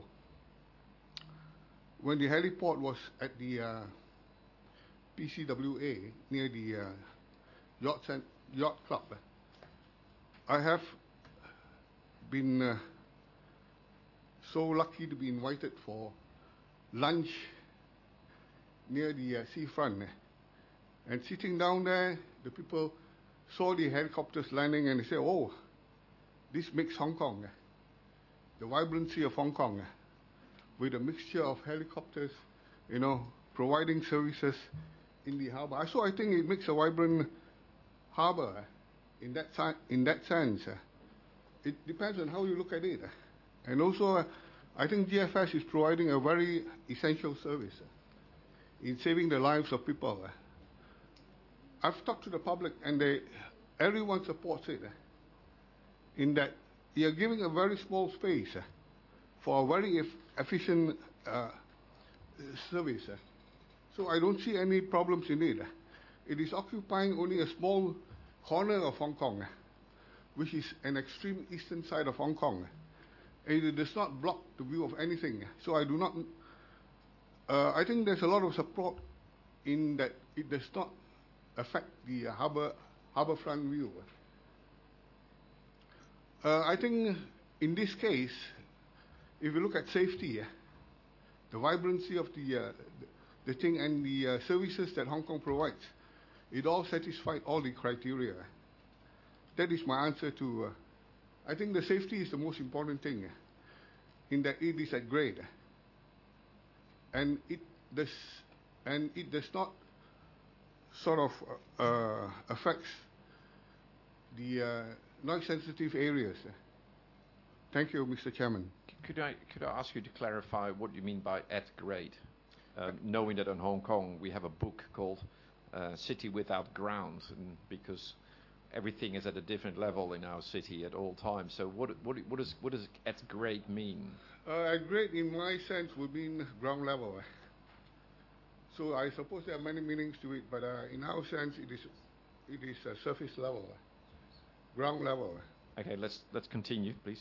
when the heliport was at the uh, P C W A near the uh, yacht, cent- yacht club, uh, I have been uh, so lucky to be invited for lunch near the uh, seafront. Uh, and sitting down there, the people saw the helicopters landing and they said, oh, this makes Hong Kong, uh, the vibrancy of Hong Kong, uh, with a mixture of helicopters, you know, providing services in the harbour. So I think it makes a vibrant harbour uh, in that si- in that sense. Uh, it depends on how you look at it. Uh, and also, uh, I think G F S is providing a very essential service uh, in saving the lives of people. Uh. I've talked to the public, and they, everyone supports it. Uh, in that, you're giving a very small space uh, for a very eff- efficient uh, service. Uh. So I don't see any problems in it. Uh. It is occupying only a small corner of Hong Kong, uh, which is an extreme eastern side of Hong Kong. And it does not block the view of anything. So I do not. Uh, I think there's a lot of support in that it does not affect the uh, harbour harbourfront view. Uh, I think in this case, if you look at safety, uh, the vibrancy of the uh, the thing and the uh, services that Hong Kong provides, it all satisfied all the criteria. That is my answer to. Uh, I think the safety is the most important thing, uh, in that it is at grade, and it does and it does not sort of uh, affects the uh, noise-sensitive areas. Thank you, Mister Chairman. Could I could I ask you to clarify what you mean by at grade? Uh, knowing that in Hong Kong we have a book called uh, City Without Ground, and because everything is at a different level in our city at all times. So what what what does what does at grade mean? Uh, at grade, in my sense, would mean ground level. So I suppose there are many meanings to it, but uh, in our sense, it is it is uh, surface level, ground level. Okay, let's let's continue, please.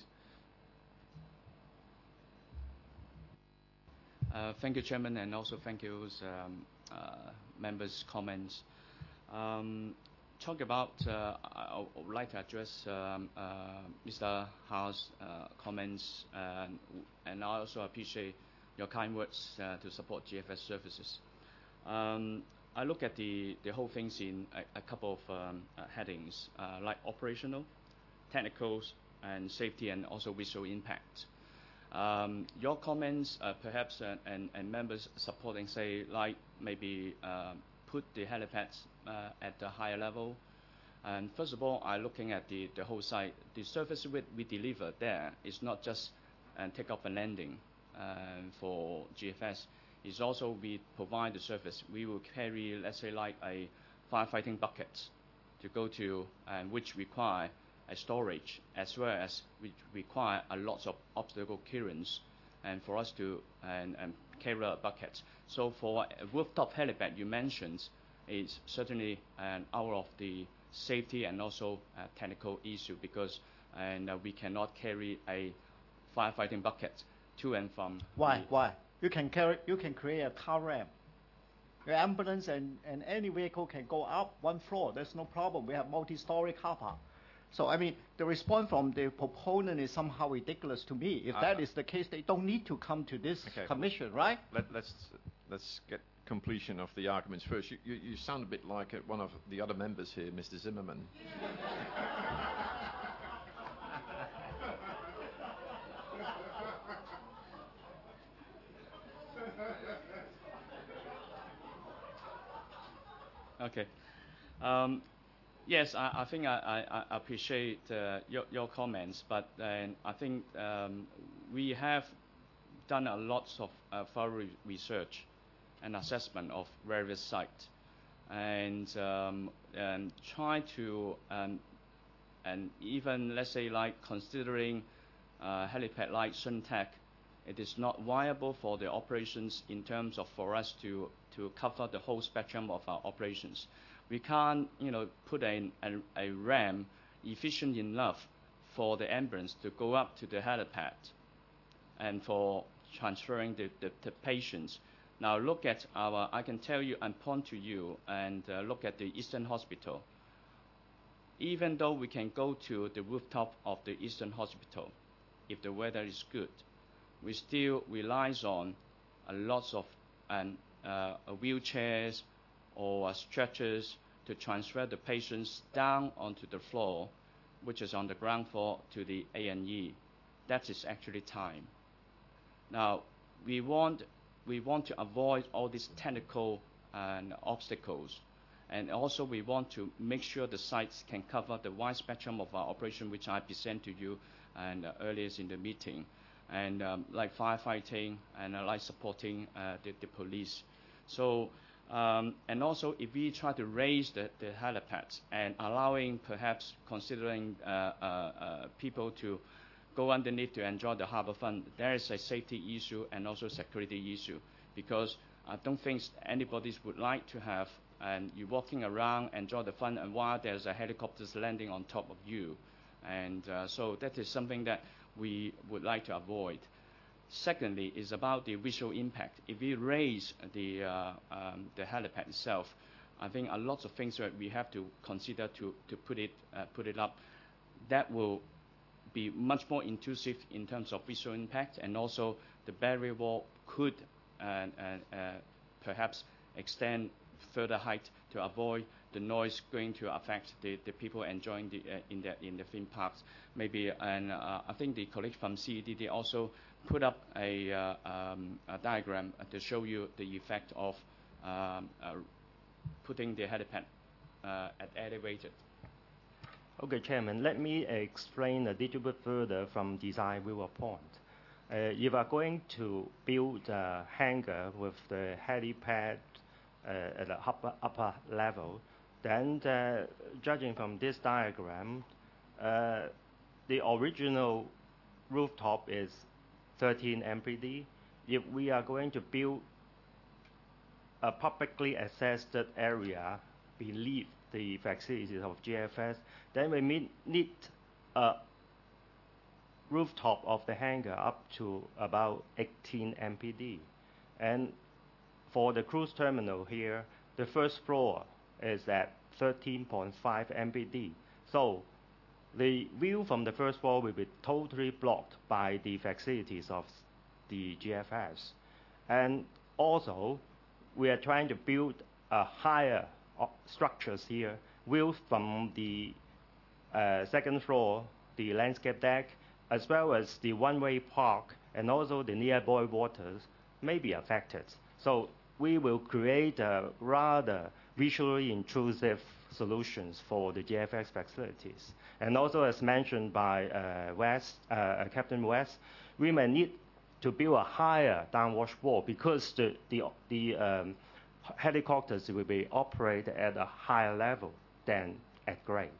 Uh, thank you, Chairman, and also thank you, um, uh, members' comments. Um, talk about, uh, I, I would like to address um, uh, Mister Ha's uh, comments, and, and I also appreciate your kind words uh, to support G F S services. Um, I look at the, the whole things in a, a couple of um, uh, headings, uh, like operational, technicals, and safety, and also visual impact. Um, your comments, uh, perhaps, uh, and, and members supporting, say, like maybe uh, put the helipads uh, at the higher level. And first of all, I'm looking at the, the whole site. The service we, we deliver there is not just uh, take off and landing uh, for G F S. It's also we provide the service. We will carry, let's say, like a firefighting bucket to go to, and which require a storage, as well as we require a lot of obstacle clearance, and for us to and, and carry a bucket. So for a rooftop helipad you mentioned is certainly an out of the safety and also a technical issue, because and uh, we cannot carry a firefighting bucket to and from. Why? Why? You can carry. You can create a car ramp. The ambulance and, and any vehicle can go up one floor. There's no problem. We have multi-story car park. So I mean, the response from the proponent is somehow ridiculous to me. If Uh, that is the case, they don't need to come to this Okay. commission, right? Let, let's let's get completion of the arguments first. You, you, you sound a bit like uh, one of the other members here, Mister Zimmerman. Okay. Um, yes, I, I think I, I, I appreciate uh, your, your comments, but uh, I think um, we have done a lot of uh, thorough research and assessment of various sites, and, um, and try to, um, and even let's say like considering uh, helipad like Sun Tak, it is not viable for the operations in terms of for us to to cover the whole spectrum of our operations. We can't, you know, put a, a, a ramp efficient enough for the ambulance to go up to the helipad and for transferring the, the, the patients. Now look at our, I can tell you and point to you and uh, look at the Eastern Hospital. Even though we can go to the rooftop of the Eastern Hospital, if the weather is good, we still relies on a lot of and uh, wheelchairs or uh, stretchers to transfer the patients down onto the floor, which is on the ground floor, to the A and E. That is actually time. Now we want we want to avoid all these technical and obstacles, and also we want to make sure the sites can cover the wide spectrum of our operation, which I present to you and uh, earlier in the meeting. And um, like firefighting and uh, like supporting uh, the, the police. So, um, and also if we try to raise the, the helipads and allowing perhaps considering uh, uh, uh, people to go underneath to enjoy the harbor front, there is a safety issue and also security issue, because I don't think anybody would like to have and you walking around, enjoy the fun, and while there's a helicopters landing on top of you. And uh, so that is something that we would like to avoid. Secondly, is about the visual impact. If we raise the uh, um, the helipad itself, I think a lot of things that we have to consider to to put it uh, put it up. That will be much more intrusive in terms of visual impact, and also the barrier wall could uh, uh, uh, perhaps extend further height to avoid the noise going to affect the, the people enjoying the, uh, in the in the theme parks. Maybe, and uh, I think the colleagues from C E D, they also put up a, uh, um, a diagram to show you the effect of um, uh, putting the helipad uh, at elevated. Okay, Chairman, let me explain a little bit further from design viewpoint. Uh, if we are going to build a hangar with the helipad uh, at the upper, upper level, then uh, judging from this diagram, uh, the original rooftop is thirteen M P D. If we are going to build a publicly accessed area beneath the facilities of G F S, then we meet, need a rooftop of the hangar up to about eighteen M P D. And for the cruise terminal here, the first floor is at thirteen point five M P D. So the view from the first floor will be totally blocked by the facilities of the G F S. And also, we are trying to build a higher uh, structures here. View from the uh, second floor, the landscape deck, as well as the one-way park, and also the nearby waters may be affected. So we will create a rather visually intrusive solutions for the G F S facilities. And also, as mentioned by uh, West, uh, Captain West, we may need to build a higher downwash wall because the, the, the um, helicopters will be operated at a higher level than at grade.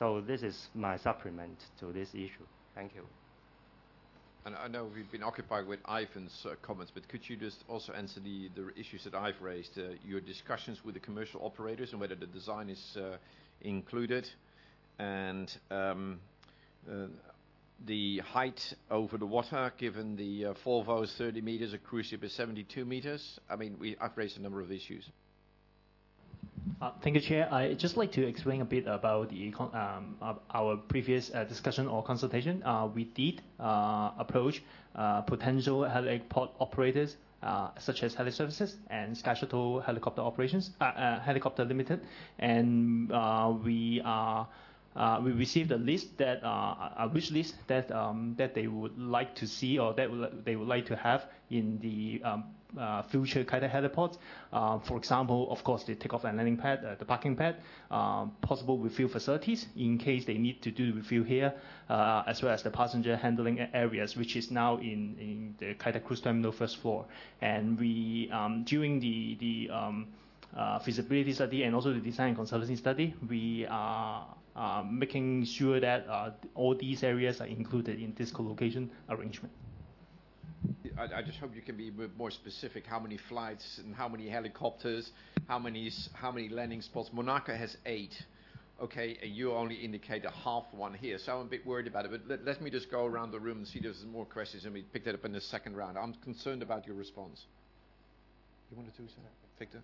So this is my supplement to this issue. Thank you. And I know we've been occupied with Ivan's uh, comments, but could you just also answer the, the issues that I've raised, uh, your discussions with the commercial operators and whether the design is uh, included, and um, uh, the height over the water, given the uh, Volvo is thirty meters, a cruise ship is seventy-two meters. I mean, we, I've raised a number of issues. Uh, thank you, Chair. I'd just like to explain a bit about the um, uh, our previous uh, discussion or consultation. Uh, we did uh, approach uh, potential heliport operators uh, such as Heli Services and Sky Shuttle Helicopter Operations, uh, uh, Helicopter Limited, and uh, we are. Uh, we received a list that uh, a wish list that um, that they would like to see or that would, they would like to have in the um, uh, future Kai Tak heliports. Uh, for example, of course, the takeoff and landing pad, uh, the parking pad, uh, possible refuel facilities in case they need to do refuel here, uh, as well as the passenger handling areas, which is now in, in the Kai Tak Cruise Terminal first floor. And we um, during the the um, uh, feasibility study and also the design and consultancy study, we are Uh, making sure that uh, all these areas are included in this co-location arrangement. I, I just hope you can be a bit more specific. How many flights and how many helicopters, how many how many landing spots? Monaco has eight, okay, and you only indicate a half one here. So I'm a bit worried about it. But let, let me just go around the room and see if there's more questions, and we pick that up in the second round. I'm concerned about your response. You want to do something, Victor?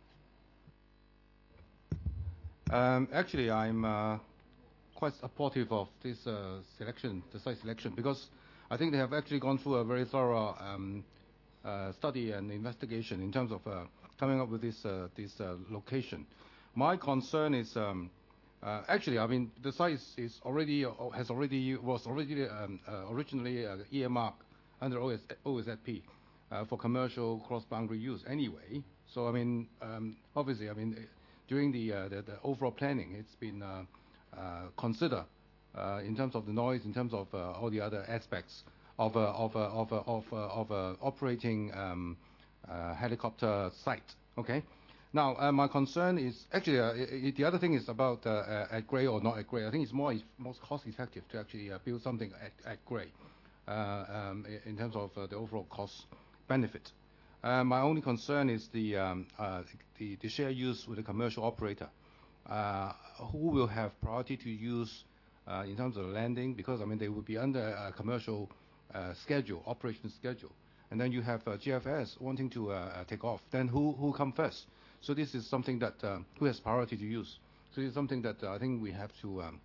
Um, actually, I'm uh, quite supportive of this uh, selection, the site selection, because I think they have actually gone through a very thorough um, uh, study and investigation in terms of uh, coming up with this uh, this uh, location. My concern is um, uh, actually, I mean, the site is, is already uh, has already was already um, uh, originally uh, earmarked under O S Z P uh, for commercial cross-boundary use anyway. So I mean, um, obviously, I mean. During the, uh, the, the overall planning, it's been uh, uh, considered uh, in terms of the noise, in terms of uh, all the other aspects of a, of a, of a, of a, of a operating um, uh, helicopter site. Okay. Now, uh, my concern is actually uh, it, the other thing is about uh, uh, at grade or not at grade. I think it's more most cost effective to actually uh, build something at, at grade uh, um, in terms of uh, the overall cost benefit. Uh, my only concern is the, um, uh, the the share use with the commercial operator, uh, who will have priority to use uh, in terms of landing, because I mean they will be under a commercial uh, schedule, operation schedule, and then you have uh, G F S wanting to uh, take off. Then who who come first? So this is something that uh, who has priority to use. So this is something that uh, I think we have to um,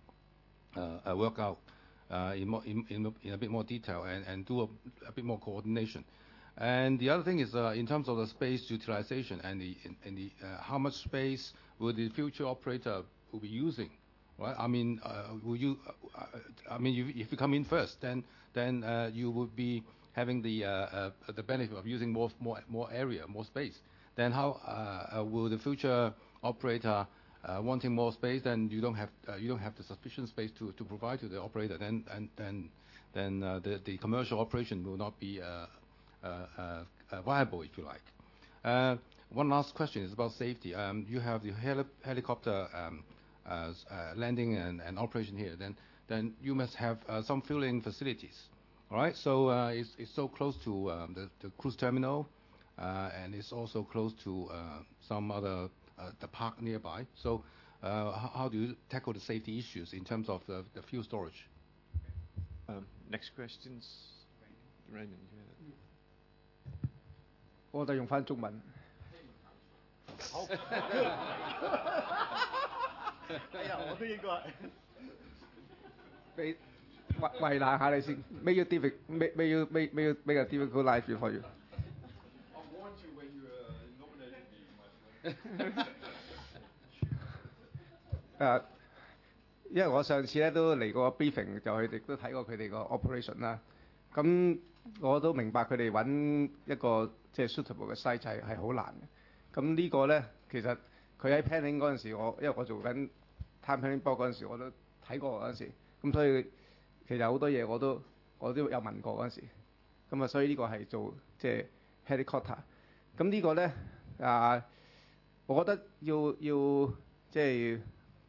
uh, work out uh, in, more, in, in, in a bit more detail and, and do a, a bit more coordination. And the other thing is uh, in terms of the space utilization and the, and the uh, how much space will the future operator will be using, right? I mean, uh, will you? Uh, I mean, you, if you come in first, then then uh, you would be having the uh, uh, the benefit of using more more more area, more space. Then how uh, uh, will the future operator uh, wanting more space? Then you don't have uh, you don't have the sufficient space to, to provide to the operator. Then and then then uh, the the commercial operation will not be uh, uh, uh, viable, if you like. Uh, one last question is about safety. Um, you have the heli helicopter um, uh, uh, landing and, and operation here. Then then you must have uh, some fueling facilities. All right. So uh, it's it's so close to um, the, the cruise terminal. Uh, and it's also close to uh, some other uh, the park nearby. So, uh, how, how do you tackle the safety issues in terms of the, the fuel storage? Um, next questions, Raymond. 我就用翻中文。 好。哎呀，我都應該。 俾為為難下你先。Make you difficult, make make you make make you make a difficult life for you. 誒，因為我上次咧都嚟過 briefing，就佢哋都睇過佢哋個 operation 啦。咁我都明白佢哋揾一個即係 suitable 嘅 site 係係好難嘅。咁呢個咧其實佢喺 planning 嗰陣時，我因為我做緊 time planning board 嗰陣時，我都睇過嗰陣時。咁所以其實好多嘢我都我都有問過嗰陣時。咁啊，所以呢個係做即係 helicopter。咁呢個咧啊〜我覺得要要即係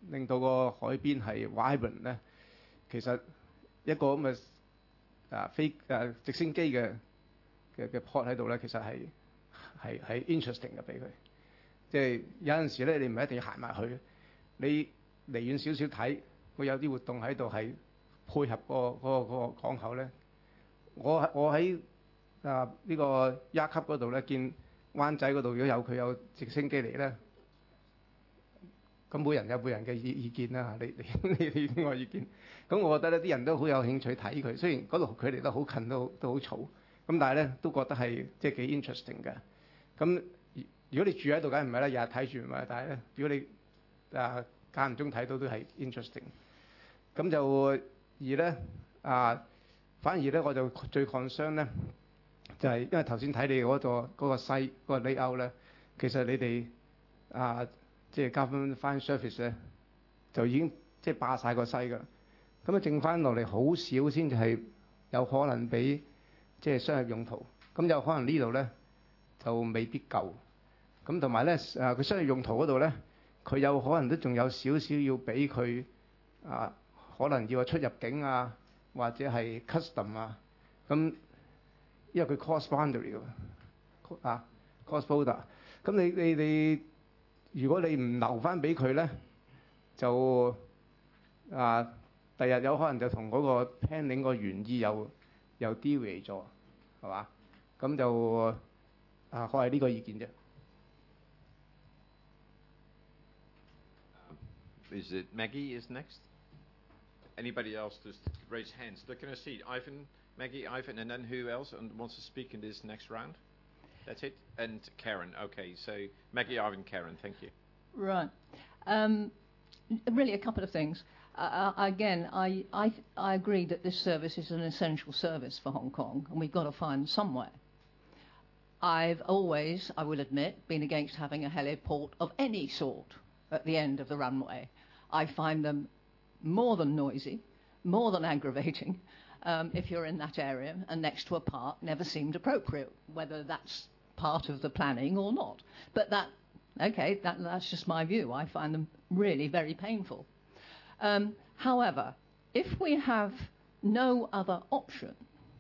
令到個海邊係 vibrant 咧，其實一個咁嘅啊飛誒直升機嘅嘅嘅 port 喺度咧，其實係係係 interesting 嘅俾佢。即係有陣時咧，你唔係一定要行埋去，你離遠少少睇，會有啲活動喺度係配合、個嗰、個、個港口咧。我我喺啊呢個一級嗰度咧，見灣仔嗰度如果有佢有直升機嚟咧，咁每人有每人嘅意意見啦，你你你你我意見。咁我覺得咧，啲人都好有興趣睇佢，雖然嗰度距離都好近，都都好嘈，咁但係咧都覺得係即係幾 interesting 嘅。咁如果你住喺度，梗係唔係啦，日日睇住唔係。但係咧，如果你啊間唔中睇到都係 interesting。咁就而咧啊，反而咧我就最 concern 咧，就係、是、因為頭先睇你嗰、那個嗰、那個西嗰、那個 layout 咧，其實你哋啊即係 government flying service 咧，就已經即係霸晒個西㗎。咁啊，剩翻落嚟好少先至係有可能俾即係商業用途。咁有可能呢度咧就未必夠。咁同埋咧，誒佢商業用途嗰度咧，佢有可能都仲有少少要俾佢啊，可能要出入境啊，或者係 custom 啊。咁因為佢 cross boundary 㗎啊 cross border。咁你你你，如果你唔留翻俾佢咧，就啊，第日有可能就同嗰個 planning 個原意又又 deviate 咗，係嘛？咁就啊，我係呢個意見啫。 Is it Maggie is next? Anybody else to raise hands? Look, can I see Ivan, Maggie, Ivan, and then who else wants to speak in this next round? That's it? And Karen. Okay, so Maggie, Ivan, Karen, thank you. Right. Um, really a couple of things. Uh, again, I, I, I agree that this service is an essential service for Hong Kong, and we've got to find some way. I've always, I will admit, been against having a heliport of any sort at the end of the runway. I find them more than noisy, more than aggravating. Um, if you're in that area and next to a park, never seemed appropriate, whether that's part of the planning or not. But that, okay, that, that's just my view. I find them really very painful. Um, however, if we have no other option,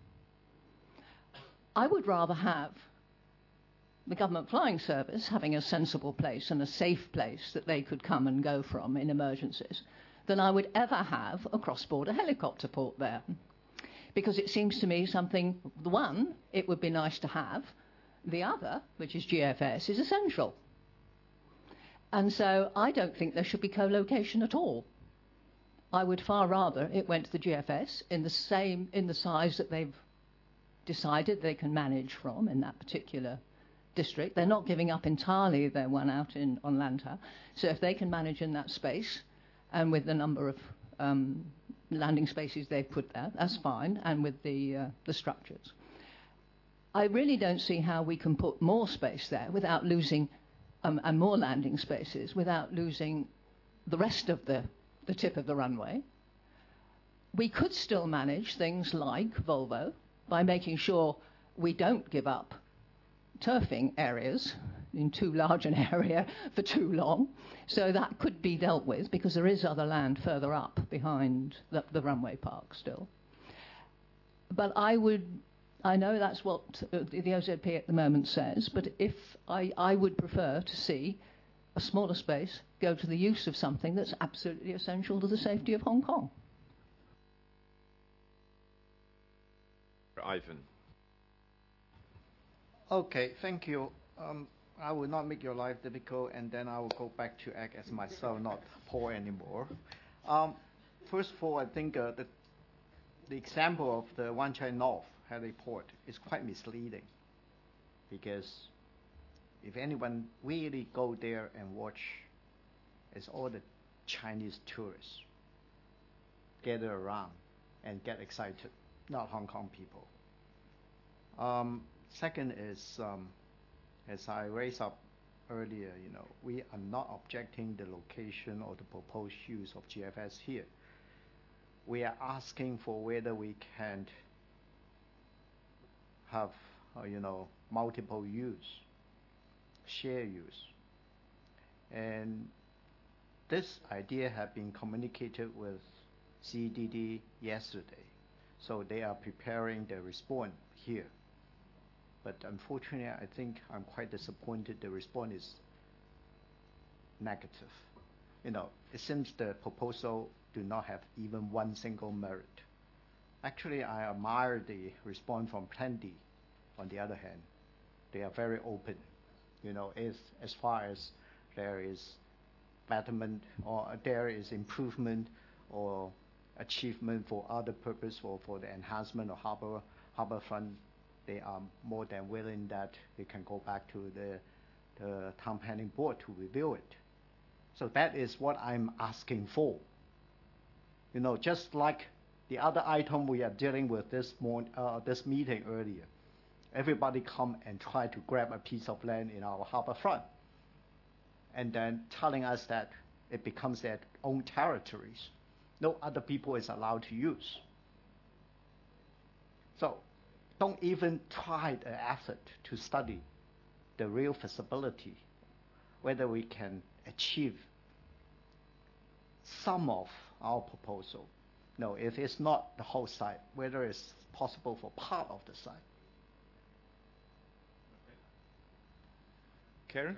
I would rather have the government flying service having a sensible place and a safe place that they could come and go from in emergencies than I would ever have a cross-border helicopter port there. Because it seems to me something, the one, it would be nice to have. The other, which is G F S, is essential. And so I don't think there should be co-location at all. I would far rather it went to the G F S in the same, in the size that they've decided they can manage from in that particular district. They're not giving up entirely their one out in on Lantau. So if they can manage in that space, and with the number of um, landing spaces they've put there, that's fine, and with the uh, the structures. I really don't see how we can put more space there without losing, um, and more landing spaces without losing the rest of the, the tip of the runway. We could still manage things like Volvo by making sure we don't give up turfing areas in too large an area for too long. So that could be dealt with because there is other land further up behind the, the runway park still. But I would, I know that's what uh, the O Z P at the moment says, but if I, I would prefer to see a smaller space go to the use of something that's absolutely essential to the safety of Hong Kong. Ivan. Okay, thank you. Um, I will not make your life difficult, and then I will go back to act as myself, not Paul anymore. Um, first of all, I think uh, the, the example of the Wan Chai North heliport is quite misleading, because if anyone really go there and watch, it's all the Chinese tourists gather around and get excited, not Hong Kong people. Um, second is, um, as I raised up earlier, you know, we are not objecting the location or the proposed use of G F S here. We are asking for whether we can have, uh, you know, multiple use, share use. And this idea had been communicated with C D D yesterday, so they are preparing the response here. But unfortunately, I think I'm quite disappointed the response is negative. You know, it seems the proposal do not have even one single merit. Actually, I admire the response from Plenty. On the other hand, they are very open. You know, as, as far as there is betterment or there is improvement or achievement for other purpose or for the enhancement of harbor harborfront, they are more than willing that they can go back to the, the town planning board to review it. So that is what I'm asking for. You know, just like the other item we are dealing with this morning, uh, this meeting earlier, everybody come and try to grab a piece of land in our harbor front, and then telling us that it becomes their own territories. No other people is allowed to use. So don't even try the effort to study the real feasibility, whether we can achieve some of our proposal. No, if it's not the whole site, whether it's possible for part of the site. Karen?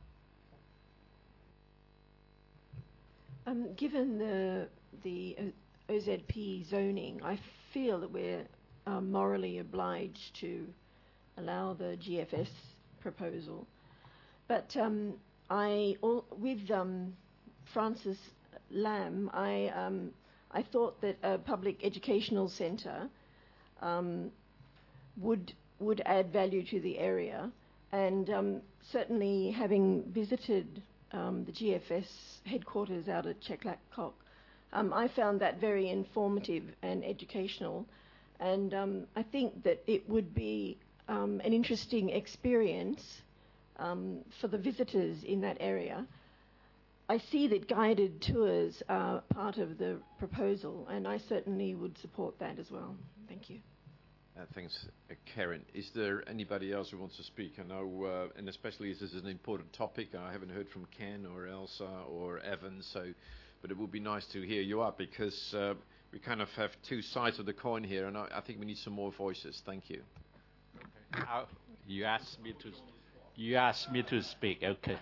Um, given the the O Z P zoning, I feel that we're uh, morally obliged to allow the G F S proposal. But um, I, all, with um, Francis Lam, I um, I thought that a public educational centre um, would would add value to the area, and um, certainly having visited um, the G F S headquarters out at Cheklakok, um, I found that very informative and educational, and um, I think that it would be um, an interesting experience um, for the visitors in that area. I see that guided tours are part of the proposal, and I certainly would support that as well. Thank you. Uh, thanks, uh, Karen. Is there anybody else who wants to speak? I know, uh, and especially as this is an important topic, I haven't heard from Ken or Elsa or Evan, so, but it would be nice to hear you up, because uh, we kind of have two sides of the coin here, and I, I think we need some more voices. Thank you. Okay. Uh, you asked me to, you asked me to speak. Okay.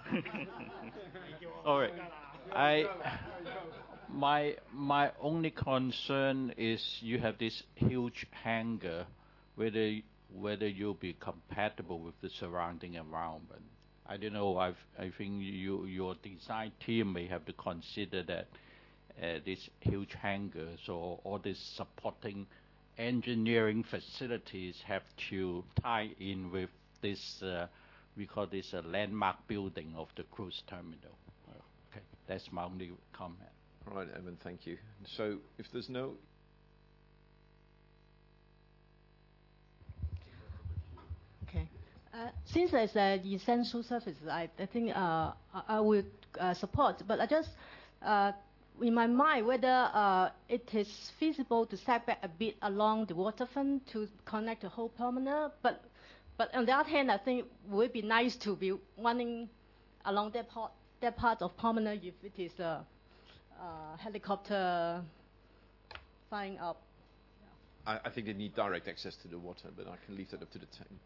All right. I. My my only concern is you have this huge hangar, whether whether you'll be compatible with the surrounding environment. I don't know. I I think you your design team may have to consider that uh, this huge hangar, so all these supporting engineering facilities have to tie in with this. Uh, we call this a landmark building of the cruise terminal. Okay, that's my only comment. All right, Evan, thank you. So if there's no... Okay. Uh, since it's an essential service, I, I think uh, I, I would uh, support, but I just, uh, in my mind, whether uh, it is feasible to set back a bit along the waterfront to connect the whole promenade, but, but on the other hand, I think it would be nice to be running along that part, that part of promenade if it is uh, Uh, helicopter flying up. I, I think they need direct access to the water, but I can leave that up to the team.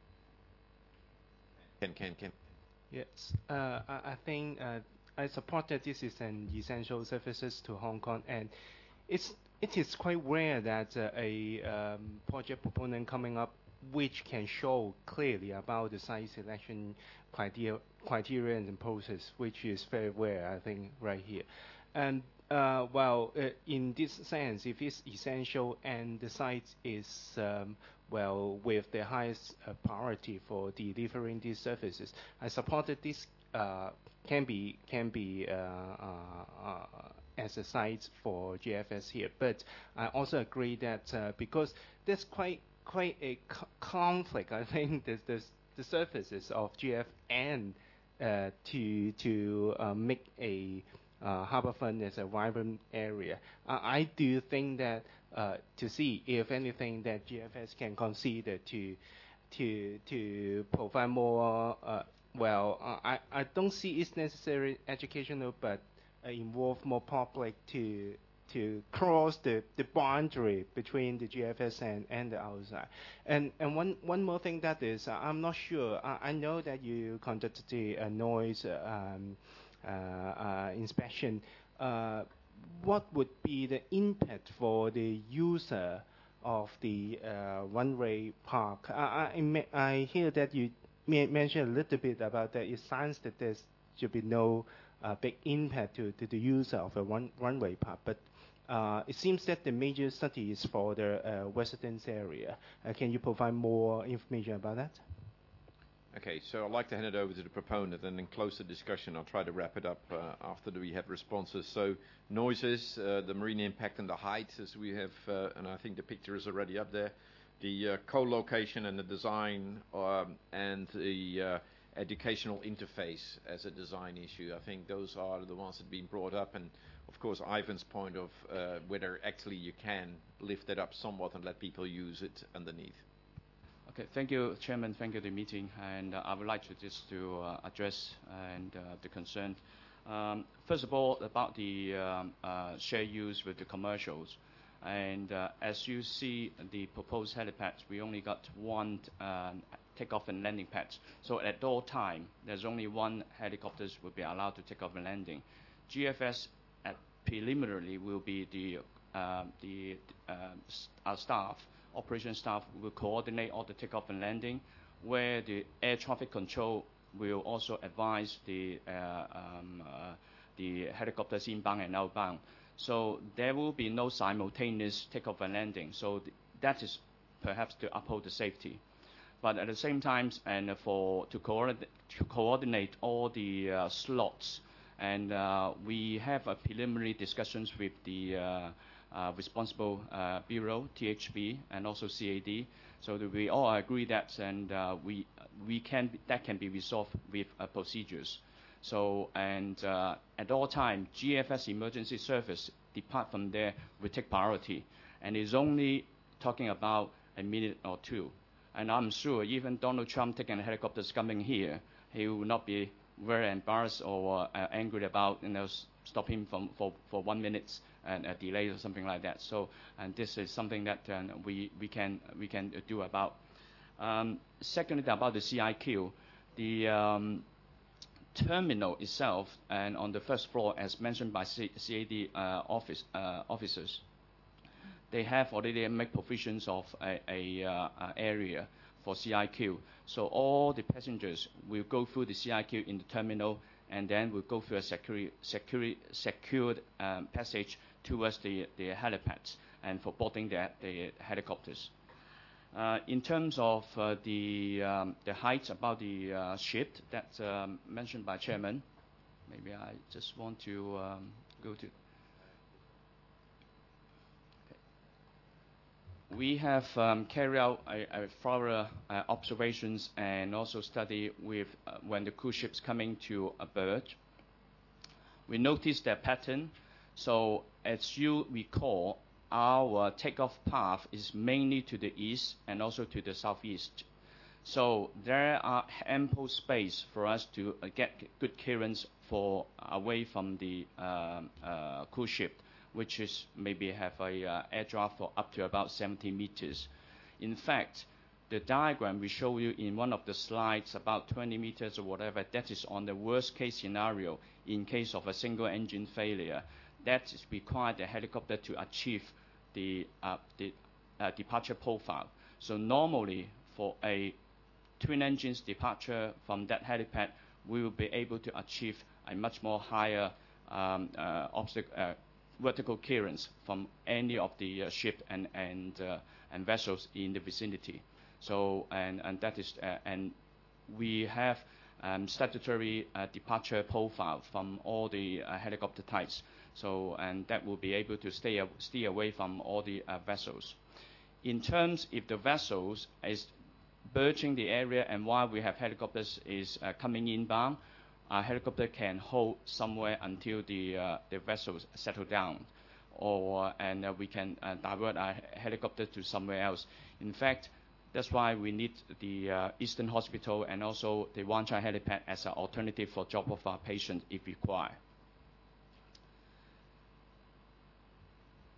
Ken, Ken, Ken. Yes, uh, I, I think uh, I support that this is an essential services to Hong Kong, and it's it is quite rare that uh, a um, project proponent coming up which can show clearly about the site selection criteria, criteria and process, which is very rare, I think, right here. And uh, well, uh, in this sense, if it's essential and the site is um, well with the highest uh, priority for delivering these services, I support that this uh, can be can be uh, uh, uh, as a site for G F S here. But I also agree that uh, because there's quite quite a co conflict, I think the the, the services of G F and uh, to to uh, make a Uh, Harbourfront as a vibrant area. Uh, I do think that uh, to see if anything that G F S can consider to to to provide more. Uh, well, uh, I I don't see it's necessary educational, but uh, involve more public to to cross the, the boundary between the G F S and, and the outside. And and one one more thing that is, uh, I'm not sure. I, I know that you conducted the uh, noise um, uh, uh, inspection. Uh, what would be the impact for the user of the uh, one-way park? I, I, I hear that you mentioned a little bit about that. It sounds that there should be no uh, big impact to, to the user of a one, one-way park, but uh, it seems that the major study is for the uh, residence area. Uh, can you provide more information about that? Okay, so I'd like to hand it over to the proponent and then close the discussion. I'll try to wrap it up uh, after we have responses. So noises, uh, the marine impact and the height, as we have, uh, and I think the picture is already up there. The uh, co-location and the design um, and the uh, educational interface as a design issue. I think those are the ones that have been brought up. And of course, Ivan's point of uh, whether actually you can lift it up somewhat and let people use it underneath. Okay, thank you, Chairman. Thank you for the meeting, and uh, I would like to just to uh, address and uh, the concern. Um, first of all, about the um, uh, share use with the commercials, and uh, as you see, the proposed helipads, we only got one um, takeoff and landing pads. So at all time, there's only one helicopters will be allowed to take off and landing. G F S at preliminarily will be the uh, the uh, our staff. Operation staff will coordinate all the takeoff and landing, where the air traffic control will also advise the uh, um, uh, the helicopters inbound and outbound. So there will be no simultaneous takeoff and landing. So th that is perhaps to uphold the safety. But at the same time, and for to, coordinate, to coordinate all the uh, slots, and uh, we have a preliminary discussions with the uh, Uh, responsible uh, bureau, T H B, and also C A D, so that we all agree that, and uh, we we can that can be resolved with uh, procedures. So and uh, at all time, G F S emergency service depart from there will take priority, and is only talking about a minute or two. And I'm sure even Donald Trump taking helicopters coming here, he will not be very embarrassed or uh, angry about, you know, stop him from for for one minute and a delay or something like that. So, and this is something that uh, we we can we can do about. Um, secondly, about the C I Q, the um, terminal itself, and on the first floor, as mentioned by C A D uh, office uh, officers, they have already made provisions of a, a uh, area for C I Q. So all the passengers will go through the C I Q in the terminal, and then we'll go through a secure, secure, secured um, passage towards the, the helipads and for boarding the, the helicopters. Uh, in terms of uh, the, um, the height about the uh, ship that's um, mentioned by Chairman, maybe I just want to um, go to. We have um, carried out a, a thorough uh, observations and also study with uh, when the cruise ships coming to a berth. We noticed their pattern. So as you recall, our takeoff path is mainly to the east and also to the southeast. So there are ample space for us to uh, get good clearance for away from the um, uh, cruise ship, which is maybe have a uh, air draft for up to about seventy meters. In fact, the diagram we show you in one of the slides about twenty meters or whatever, that is on the worst case scenario in case of a single engine failure. That is required the helicopter to achieve the, uh, the uh, departure profile. So normally for a twin engines departure from that helipad, we will be able to achieve a much more higher um, uh, obstacle, uh, vertical clearance from any of the uh, ship and and uh, and vessels in the vicinity. So and and that is uh, and we have um, statutory uh, departure profile from all the uh, helicopter types. So and that will be able to stay uh, stay away from all the uh, vessels. In terms if the vessels is berthing the area and while we have helicopters is uh, coming inbound, our helicopter can hold somewhere until the uh, the vessels settle down, or and uh, we can uh, divert our helicopter to somewhere else. In fact, that's why we need the uh, Eastern Hospital and also the Wan Chai helipad as an alternative for drop-off our patient if required.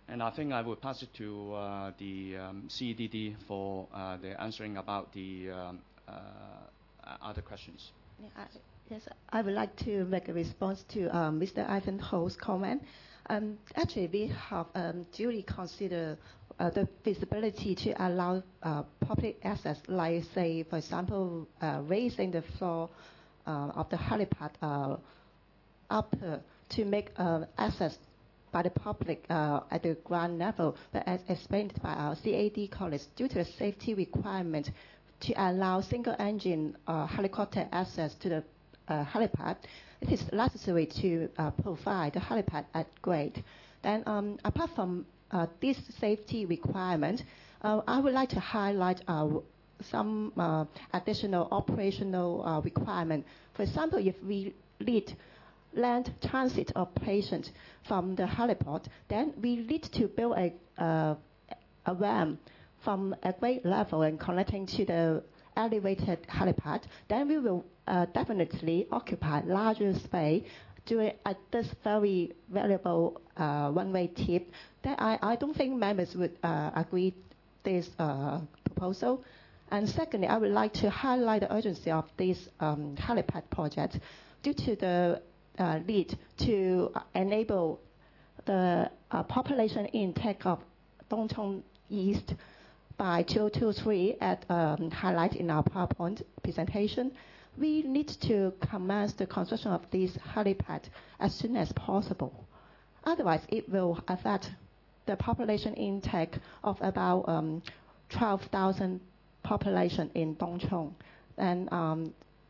And I think I will pass it to uh, the um, C E D D for uh, the answering about the um, uh, other questions. Yeah, I, yes, I would like to make a response to um, Mister Ivan Ho's comment. Um, actually, we have um, duly considered uh, the feasibility to allow uh, public access, like, say, for example, uh, raising the floor uh, of the helipad uh, up uh, to make uh, access by the public uh, at the ground level. But as explained by our C A D colleagues, due to the safety requirement to allow single-engine uh, helicopter access to the uh, helipad, it is necessary to uh, provide the helipad at grade. Then, um, apart from uh, this safety requirement, uh, I would like to highlight uh, some uh, additional operational uh, requirement. For example, if we lead land transit of patients from the heliport, then we need to build a, uh, a ramp from a grade level and connecting to the elevated helipad. Then we will uh, definitely occupy larger space during at this very valuable uh, one-way tip. That I, I don't think members would uh, agree this uh, proposal. And secondly, I would like to highlight the urgency of this um, helipad project due to the uh, need to uh, enable the uh, population intake of Tung Chung East by two thousand twenty-three, as um, highlighted in our PowerPoint presentation. We need to commence the construction of this helipad as soon as possible. Otherwise, it will affect the population intake of about um, twelve thousand population in Tung Chung. And um,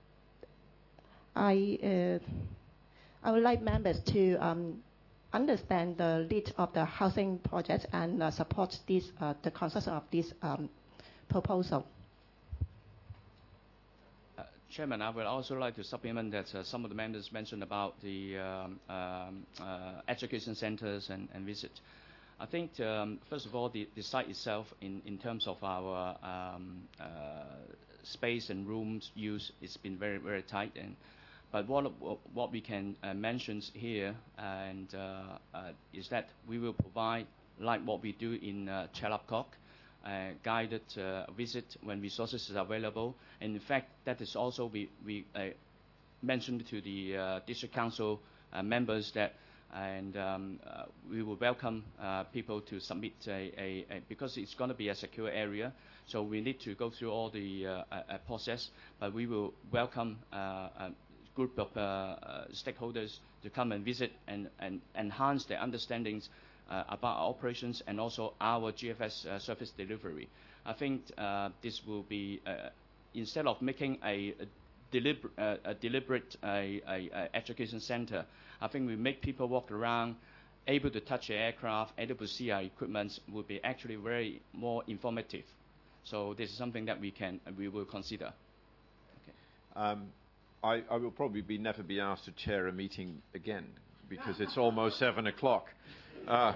I, uh, I would like members to um, understand the need of the housing project and uh, support this, uh, the construction of this um, proposal. Uh, Chairman, I would also like to supplement that uh, some of the members mentioned about the um, um, uh, education centers and, and visit. I think, um, first of all, the, the site itself, in, in terms of our um, uh, space and rooms use, it's been very, very tight. And But what, what we can uh, mention here and, uh, uh, is that we will provide, like what we do in uh, Chalapkok, uh, guided uh, visit when resources are available. And in fact, that is also we, we uh, mentioned to the uh, district council uh, members that and um, uh, we will welcome uh, people to submit a, a, a because it's going to be a secure area, so we need to go through all the uh, uh, process, but we will welcome uh, a group of uh, uh, stakeholders to come and visit and, and enhance their understandings uh, about our operations and also our G F S uh, service delivery. I think uh, this will be, uh, instead of making a, a, deliber uh, a deliberate uh, a, a education center, I think we make people walk around, able to touch the aircraft, able to see our equipment, will be actually very more informative. So this is something that we can, we will consider. Okay. Um, I, I will probably be never be asked to chair a meeting again because it's almost seven o'clock. Uh,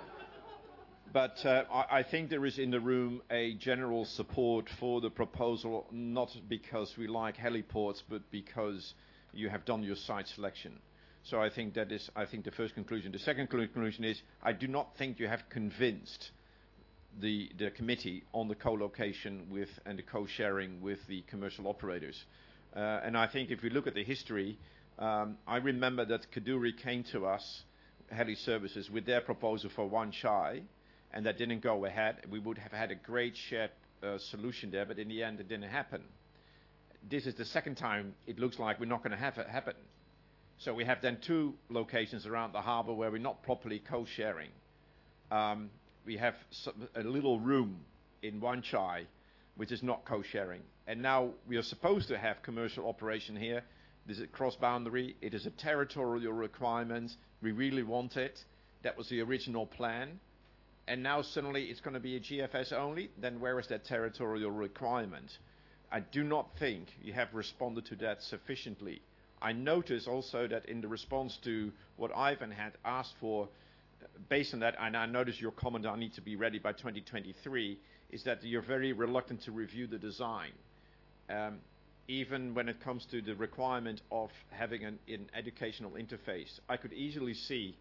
but uh, I, I think there is in the room a general support for the proposal, not because we like heliports, but because you have done your site selection. So I think that is, I think, the first conclusion. The second conclusion is, I do not think you have convinced the, the committee on the co-location with and the co-sharing with the commercial operators. Uh, and I think if we look at the history, um, I remember that Kaduri came to us, Heli Services, with their proposal for Wan Chai, and that didn't go ahead. We would have had a great shared uh, solution there, but in the end it didn't happen. This is the second time it looks like we're not going to have it happen. So we have then two locations around the harbour where we're not properly co-sharing. Um, we have a little room in Wan Chai which is not co-sharing. And now we are supposed to have commercial operation here. This is a cross-boundary. It is a territorial requirement. We really want it. That was the original plan. And now suddenly it's going to be a G F S only. Then where is that territorial requirement? I do not think you have responded to that sufficiently. I notice also that in the response to what Ivan had asked for, based on that, and I notice your comment, I need to be ready by twenty twenty-three, is that you're very reluctant to review the design. Um, even when it comes to the requirement of having an, an educational interface. I could easily see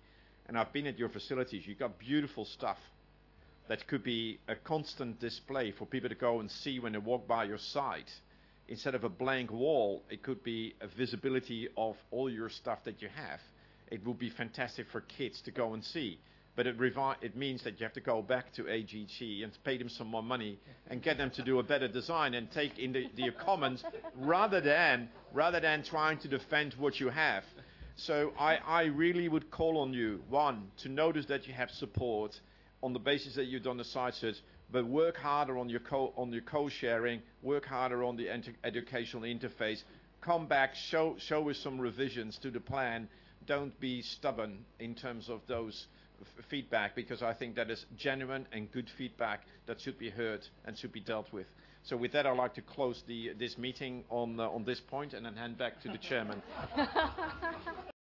and I've been at your facilities, you've got beautiful stuff that could be a constant display for people to go and see when they walk by your site. Instead of a blank wall, it could be a visibility of all your stuff that you have. It would be fantastic for kids to go and see. But it, revi- it means that you have to go back to A G G and pay them some more money and get them to do a better design and take in the, the comments rather than rather than trying to defend what you have. So I, I really would call on you, one, to notice that you have support on the basis that you've done the site search, but work harder on your co- on your co-sharing, work harder on the ent- educational interface. Come back, show show us some revisions to the plan. Don't be stubborn in terms of those f- feedback, because I think that is genuine and good feedback that should be heard and should be dealt with. So with that, I'd like to close the this meeting on uh, on this point and then hand back to the chairman.